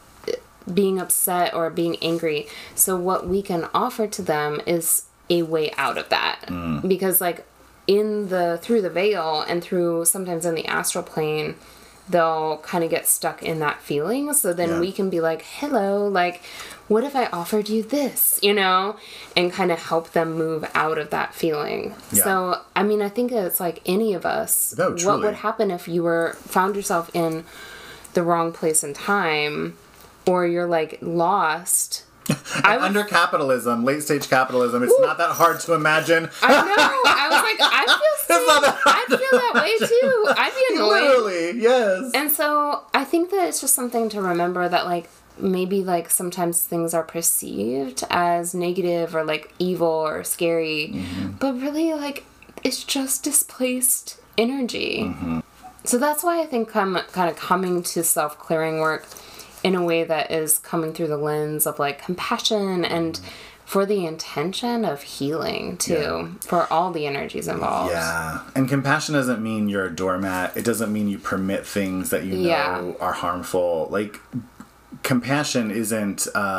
being upset or being angry. So what we can offer to them is a way out of that. Mm. Because like in the through the veil and through sometimes in the astral plane, they'll kind of get stuck in that feeling. So then Yeah. we can be like, hello, like, what if I offered you this, you know, and kind of help them move out of that feeling. Yeah. So, I mean, I think it's like any of us, No, what truly. would happen if you were found yourself in the wrong place and time, or you're like lost? I would, Under capitalism, late stage capitalism, it's not that hard to imagine. I know. I was like, I feel It's not so, that I feel that way too. I'd be annoyed. Literally, yes. And so I think that it's just something to remember that like maybe like sometimes things are perceived as negative or like evil or scary, Mm-hmm. but really like it's just displaced energy. Mm-hmm. So that's why I think I'm kind of coming to self-clearing work in a way that is coming through the lens of like compassion and for the intention of healing too, Yeah. for all the energies involved. Yeah. And compassion doesn't mean you're a doormat. It doesn't mean you permit things that you know Yeah. are harmful. Like, compassion isn't uh,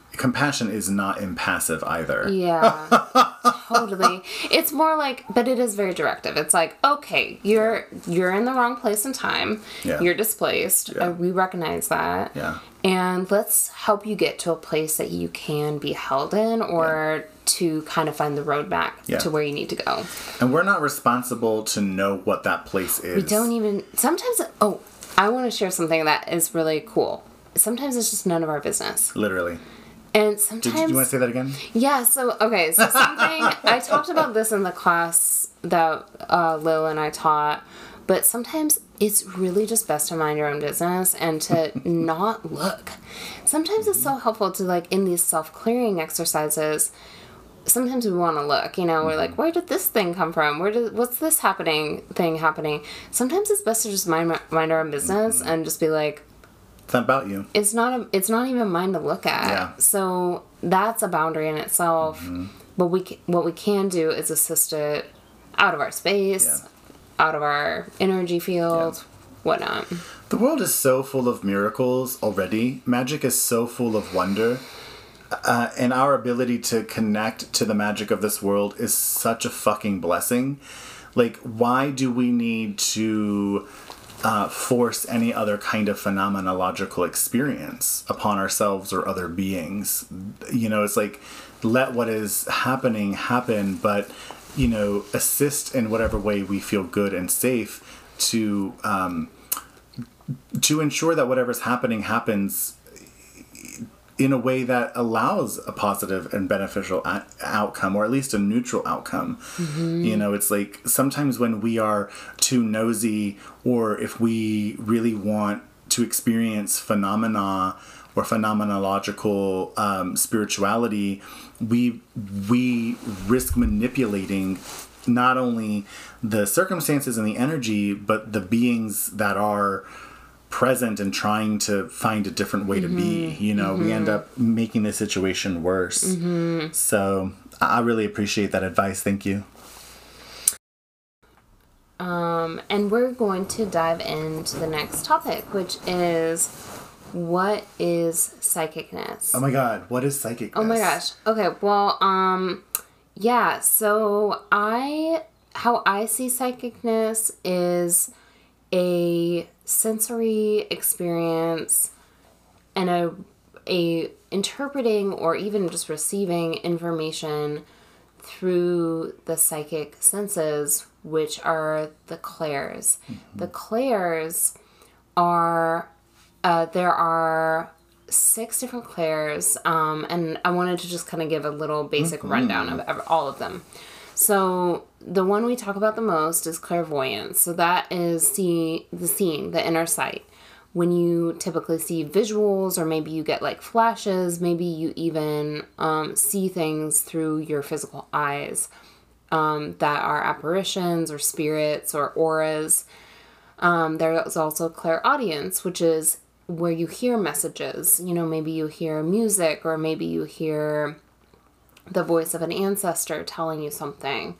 compassion is not impassive either. Yeah, totally. It's more like, but it is very directive. It's like, okay, you're you're in the wrong place and time. Yeah. You're displaced. Yeah. Uh, we recognize that. Yeah. And let's help you get to a place that you can be held in, or yeah. to kind of find the road back yeah. to where you need to go. And we're not responsible to know what that place is. We don't even, sometimes, oh, I want to share something that is really cool. Sometimes it's just none of our business. Literally. And sometimes... Did you, you want to say that again? Yeah, so, okay, so something... I talked about this in the class that uh, Lil and I taught, but sometimes it's really just best to mind your own business and to not look. Sometimes it's so helpful to, like, in these self-clearing exercises, sometimes we want to look, you know, we're like, where did this thing come from? Where did, what's this happening, thing happening? Sometimes it's best to just mind, mind our own business and just be like, it's not about you. It's not. A, it's not even mine to look at. Yeah. So that's a boundary in itself. Mm-hmm. But we ca- what we can do is assist it out of our space, yeah. out of our energy field, yeah. whatnot. The world is so full of miracles already. Magic is so full of wonder. Uh, and our ability to connect to the magic of this world is such a fucking blessing. Like, why do we need to... Uh, force any other kind of phenomenological experience upon ourselves or other beings? You know, it's like, let what is happening happen, but, you know, assist in whatever way we feel good and safe to um, to ensure that whatever's happening happens in a way that allows a positive and beneficial a- outcome, or at least a neutral outcome. Mm-hmm. You know, it's like sometimes when we are too nosy, or if we really want to experience phenomena or phenomenological um, spirituality, we we risk manipulating not only the circumstances and the energy, but the beings that are present and trying to find a different way mm-hmm. to be. You know, mm-hmm. we end up making the situation worse. Mm-hmm. So I really appreciate that advice. Thank you. Um, and we're going to dive into the next topic, which is, what is psychicness? Oh my God, what is psychicness? Oh my gosh. Okay, well, um, yeah, so I, how I see psychicness is a sensory experience and a a interpreting or even just receiving information through the psychic senses, which are the clairs. Mm-hmm. The clairs are uh, there are six different clairs, um, and I wanted to just kind of give a little basic mm-hmm. rundown of, of all of them. So the one we talk about the most is clairvoyance. So that is see the seeing, the inner sight. When you typically see visuals, or maybe you get like flashes, maybe you even um, see things through your physical eyes um, that are apparitions or spirits or auras. Um, there's also clairaudience, which is where you hear messages. You know, maybe you hear music, or maybe you hear the voice of an ancestor telling you something.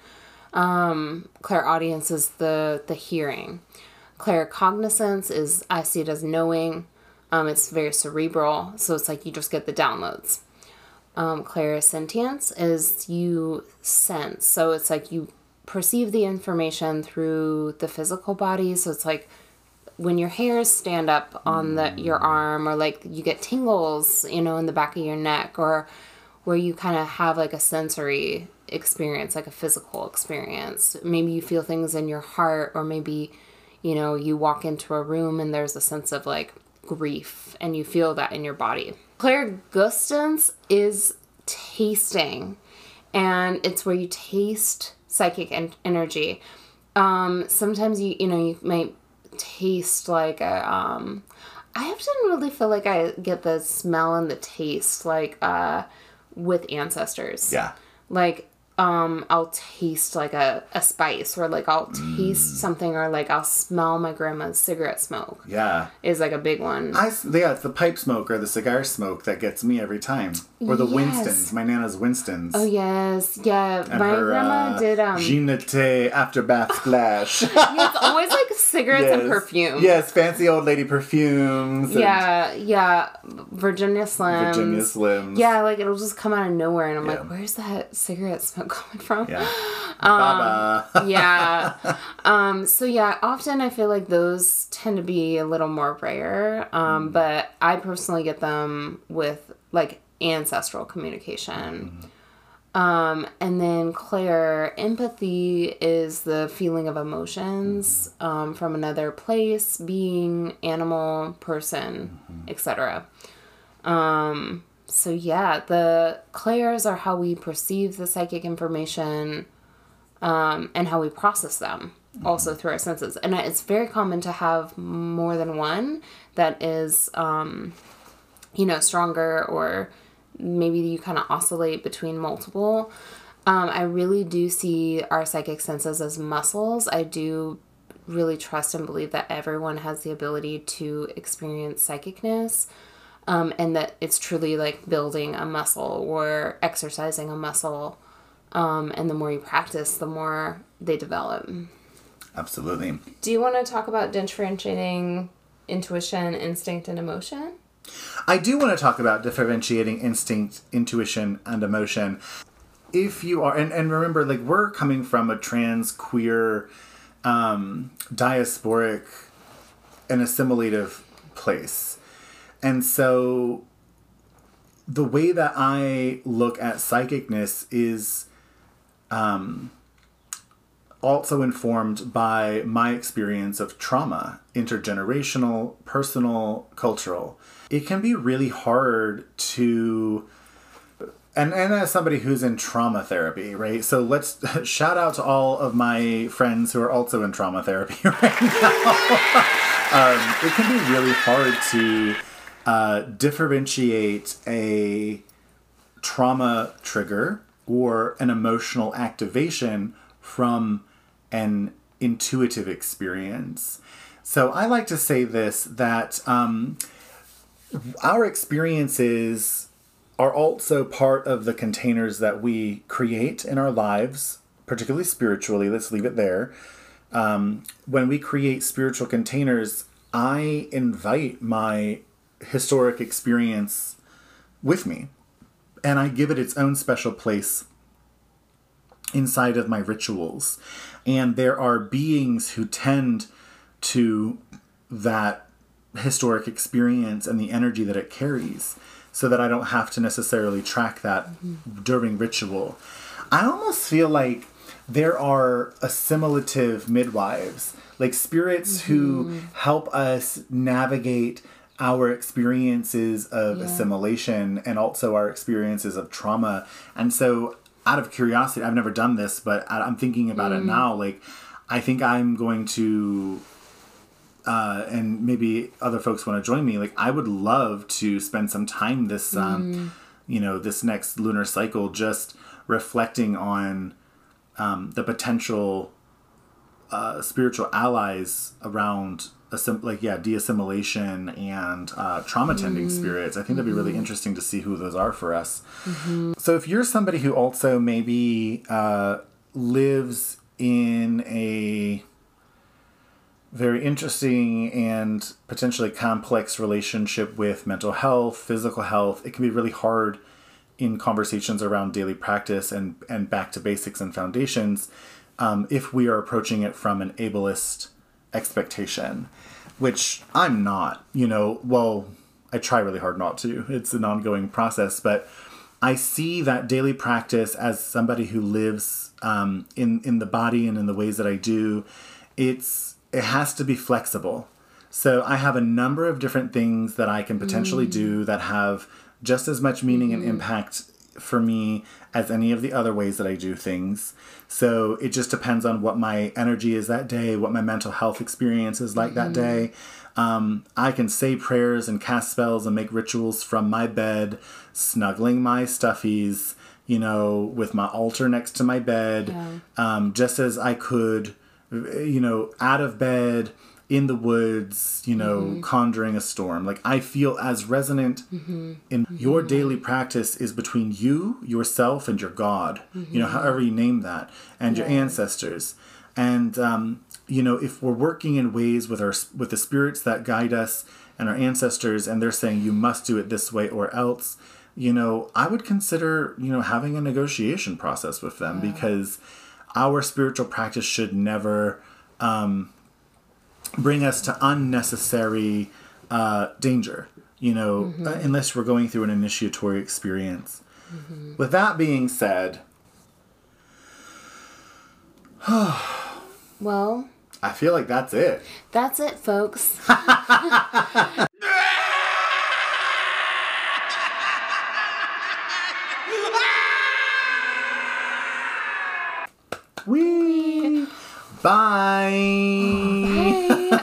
Um, clairaudience is the, the hearing. Claircognizance is, I see it as knowing. Um, it's very cerebral, so it's like you just get the downloads. Um, clairsentience is you sense, so it's like you perceive the information through the physical body, so it's like when your hairs stand up on the your arm, or like you get tingles, you know, in the back of your neck, or where you kind of have like a sensory experience, like a physical experience. Maybe you feel things in your heart, or maybe, you know, you walk into a room and there's a sense of like grief and you feel that in your body. Clairgustance is tasting, and it's where you taste psychic en- energy. Um, sometimes you, you know, you might taste like a, um, I often really feel like I get the smell and the taste like, uh, with ancestors. Yeah. Like, um, I'll taste like a, a spice, or like I'll taste mm. something, or like I'll smell my grandma's cigarette smoke. Yeah. Is like a big one. I, yeah, it's the pipe smoke or the cigar smoke that gets me every time. Or the yes. Winstons. My Nana's Winstons. Oh, yes. Yeah. And my her, grandma uh, did, um... Ginete after bath splash. Yeah, it's always like cigarettes yes. and perfume. Yes, fancy old lady perfumes. Yeah, yeah. Virginia Slims. Virginia Slims. Yeah, like it'll just come out of nowhere, and I'm Yeah. like, where's that cigarette smoke coming from? Yeah. Um, Baba. yeah. Um, so yeah, often I feel like those tend to be a little more rare. Um, mm. But I personally get them with like ancestral communication. Mm. Um, and then Claire, empathy is the feeling of emotions, mm. um, from another place, being, animal, person, mm-hmm. et cetera. Um, so yeah, the Clairs are how we perceive the psychic information, um, and how we process them, mm-hmm. also through our senses. And it's very common to have more than one that is, um, you know, stronger, or maybe you kind of oscillate between multiple. Um, I really do see our psychic senses as muscles. I do really trust and believe that everyone has the ability to experience psychicness. Um, and that it's truly like building a muscle or exercising a muscle. Um, and the more you practice, the more they develop. Absolutely. Do you want to talk about differentiating intuition, instinct, and emotion? I do want to talk about differentiating instinct, intuition, and emotion. If you are, and, and remember, like, we're coming from a trans, queer, um, diasporic, and assimilative place. And so the way that I look at psychicness is um, also informed by my experience of trauma, intergenerational, personal, cultural. It can be really hard to, and, and as somebody who's in trauma therapy, right? So let's shout out to all of my friends who are also in trauma therapy right now. um, it can be really hard to uh, differentiate a trauma trigger or an emotional activation from an intuitive experience. So I like to say this, that um, our experiences are also part of the containers that we create in our lives, particularly spiritually. Let's leave it there. Um, when we create spiritual containers, I invite my historic experience with me, and I give it its own special place inside of my rituals. And there are beings who tend to that historic experience and the energy that it carries, so that I don't have to necessarily track that mm-hmm. during ritual. I almost feel like there are assimilative midwives, like spirits mm-hmm. who help us navigate our experiences of yeah. assimilation and also our experiences of trauma. And so out of curiosity, I've never done this, but I'm thinking about mm. it now. Like, I think I'm going to, uh, and maybe other folks want to join me. Like, I would love to spend some time this, um, mm. you know, this next lunar cycle, just reflecting on um, the potential uh, spiritual allies around, assim- like, yeah, de-assimilation and uh, trauma tending mm. spirits. I think that'd be really interesting to see who those are for us. Mm-hmm. So if you're somebody who also maybe uh, lives in a very interesting and potentially complex relationship with mental health, physical health, it can be really hard in conversations around daily practice and, and back to basics and foundations um, if we are approaching it from an ableist expectation, which I'm not, you know, well, I try really hard not to. It's an ongoing process, but I see that daily practice as somebody who lives um, in, in the body and in the ways that I do. It's, it has to be flexible. So I have a number of different things that I can potentially mm. do that have just as much meaning mm. and impact for me as any of the other ways that I do things. So it just depends on what my energy is that day, what my mental health experience is like mm-hmm. that day. Um, I can say prayers and cast spells and make rituals from my bed, snuggling my stuffies, you know, with my altar next to my bed, yeah. um, just as I could, you know, out of bed, in the woods, you know, mm-hmm. conjuring a storm. Like, I feel as resonant mm-hmm. in mm-hmm. your daily practice is between you, yourself, and your God, mm-hmm. you know, however you name that, and yeah. your ancestors. And, um, you know, if we're working in ways with our, with the spirits that guide us and our ancestors, and they're saying you must do it this way or else, you know, I would consider, you know, having a negotiation process with them, yeah. because our spiritual practice should never um, bring us to unnecessary uh, danger, you know, mm-hmm. uh, unless we're going through an initiatory experience. Mm-hmm. With that being said, well, I feel like that's it. That's it, folks. Wee. Bye. Bye.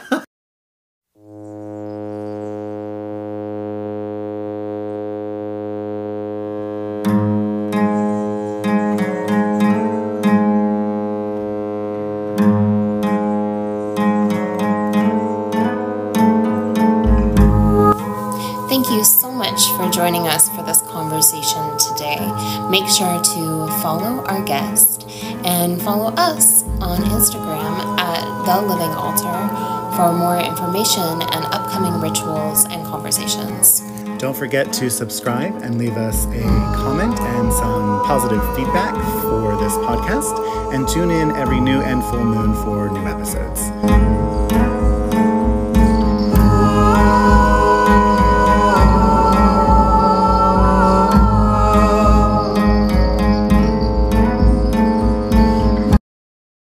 Thank you so much for joining us for this conversation today. Make sure to follow our guest and follow us on Instagram at The Living Altar for more information and upcoming rituals and conversations. Don't forget to subscribe and leave us a comment and some positive feedback for this podcast, and tune in every new and full moon for new episodes.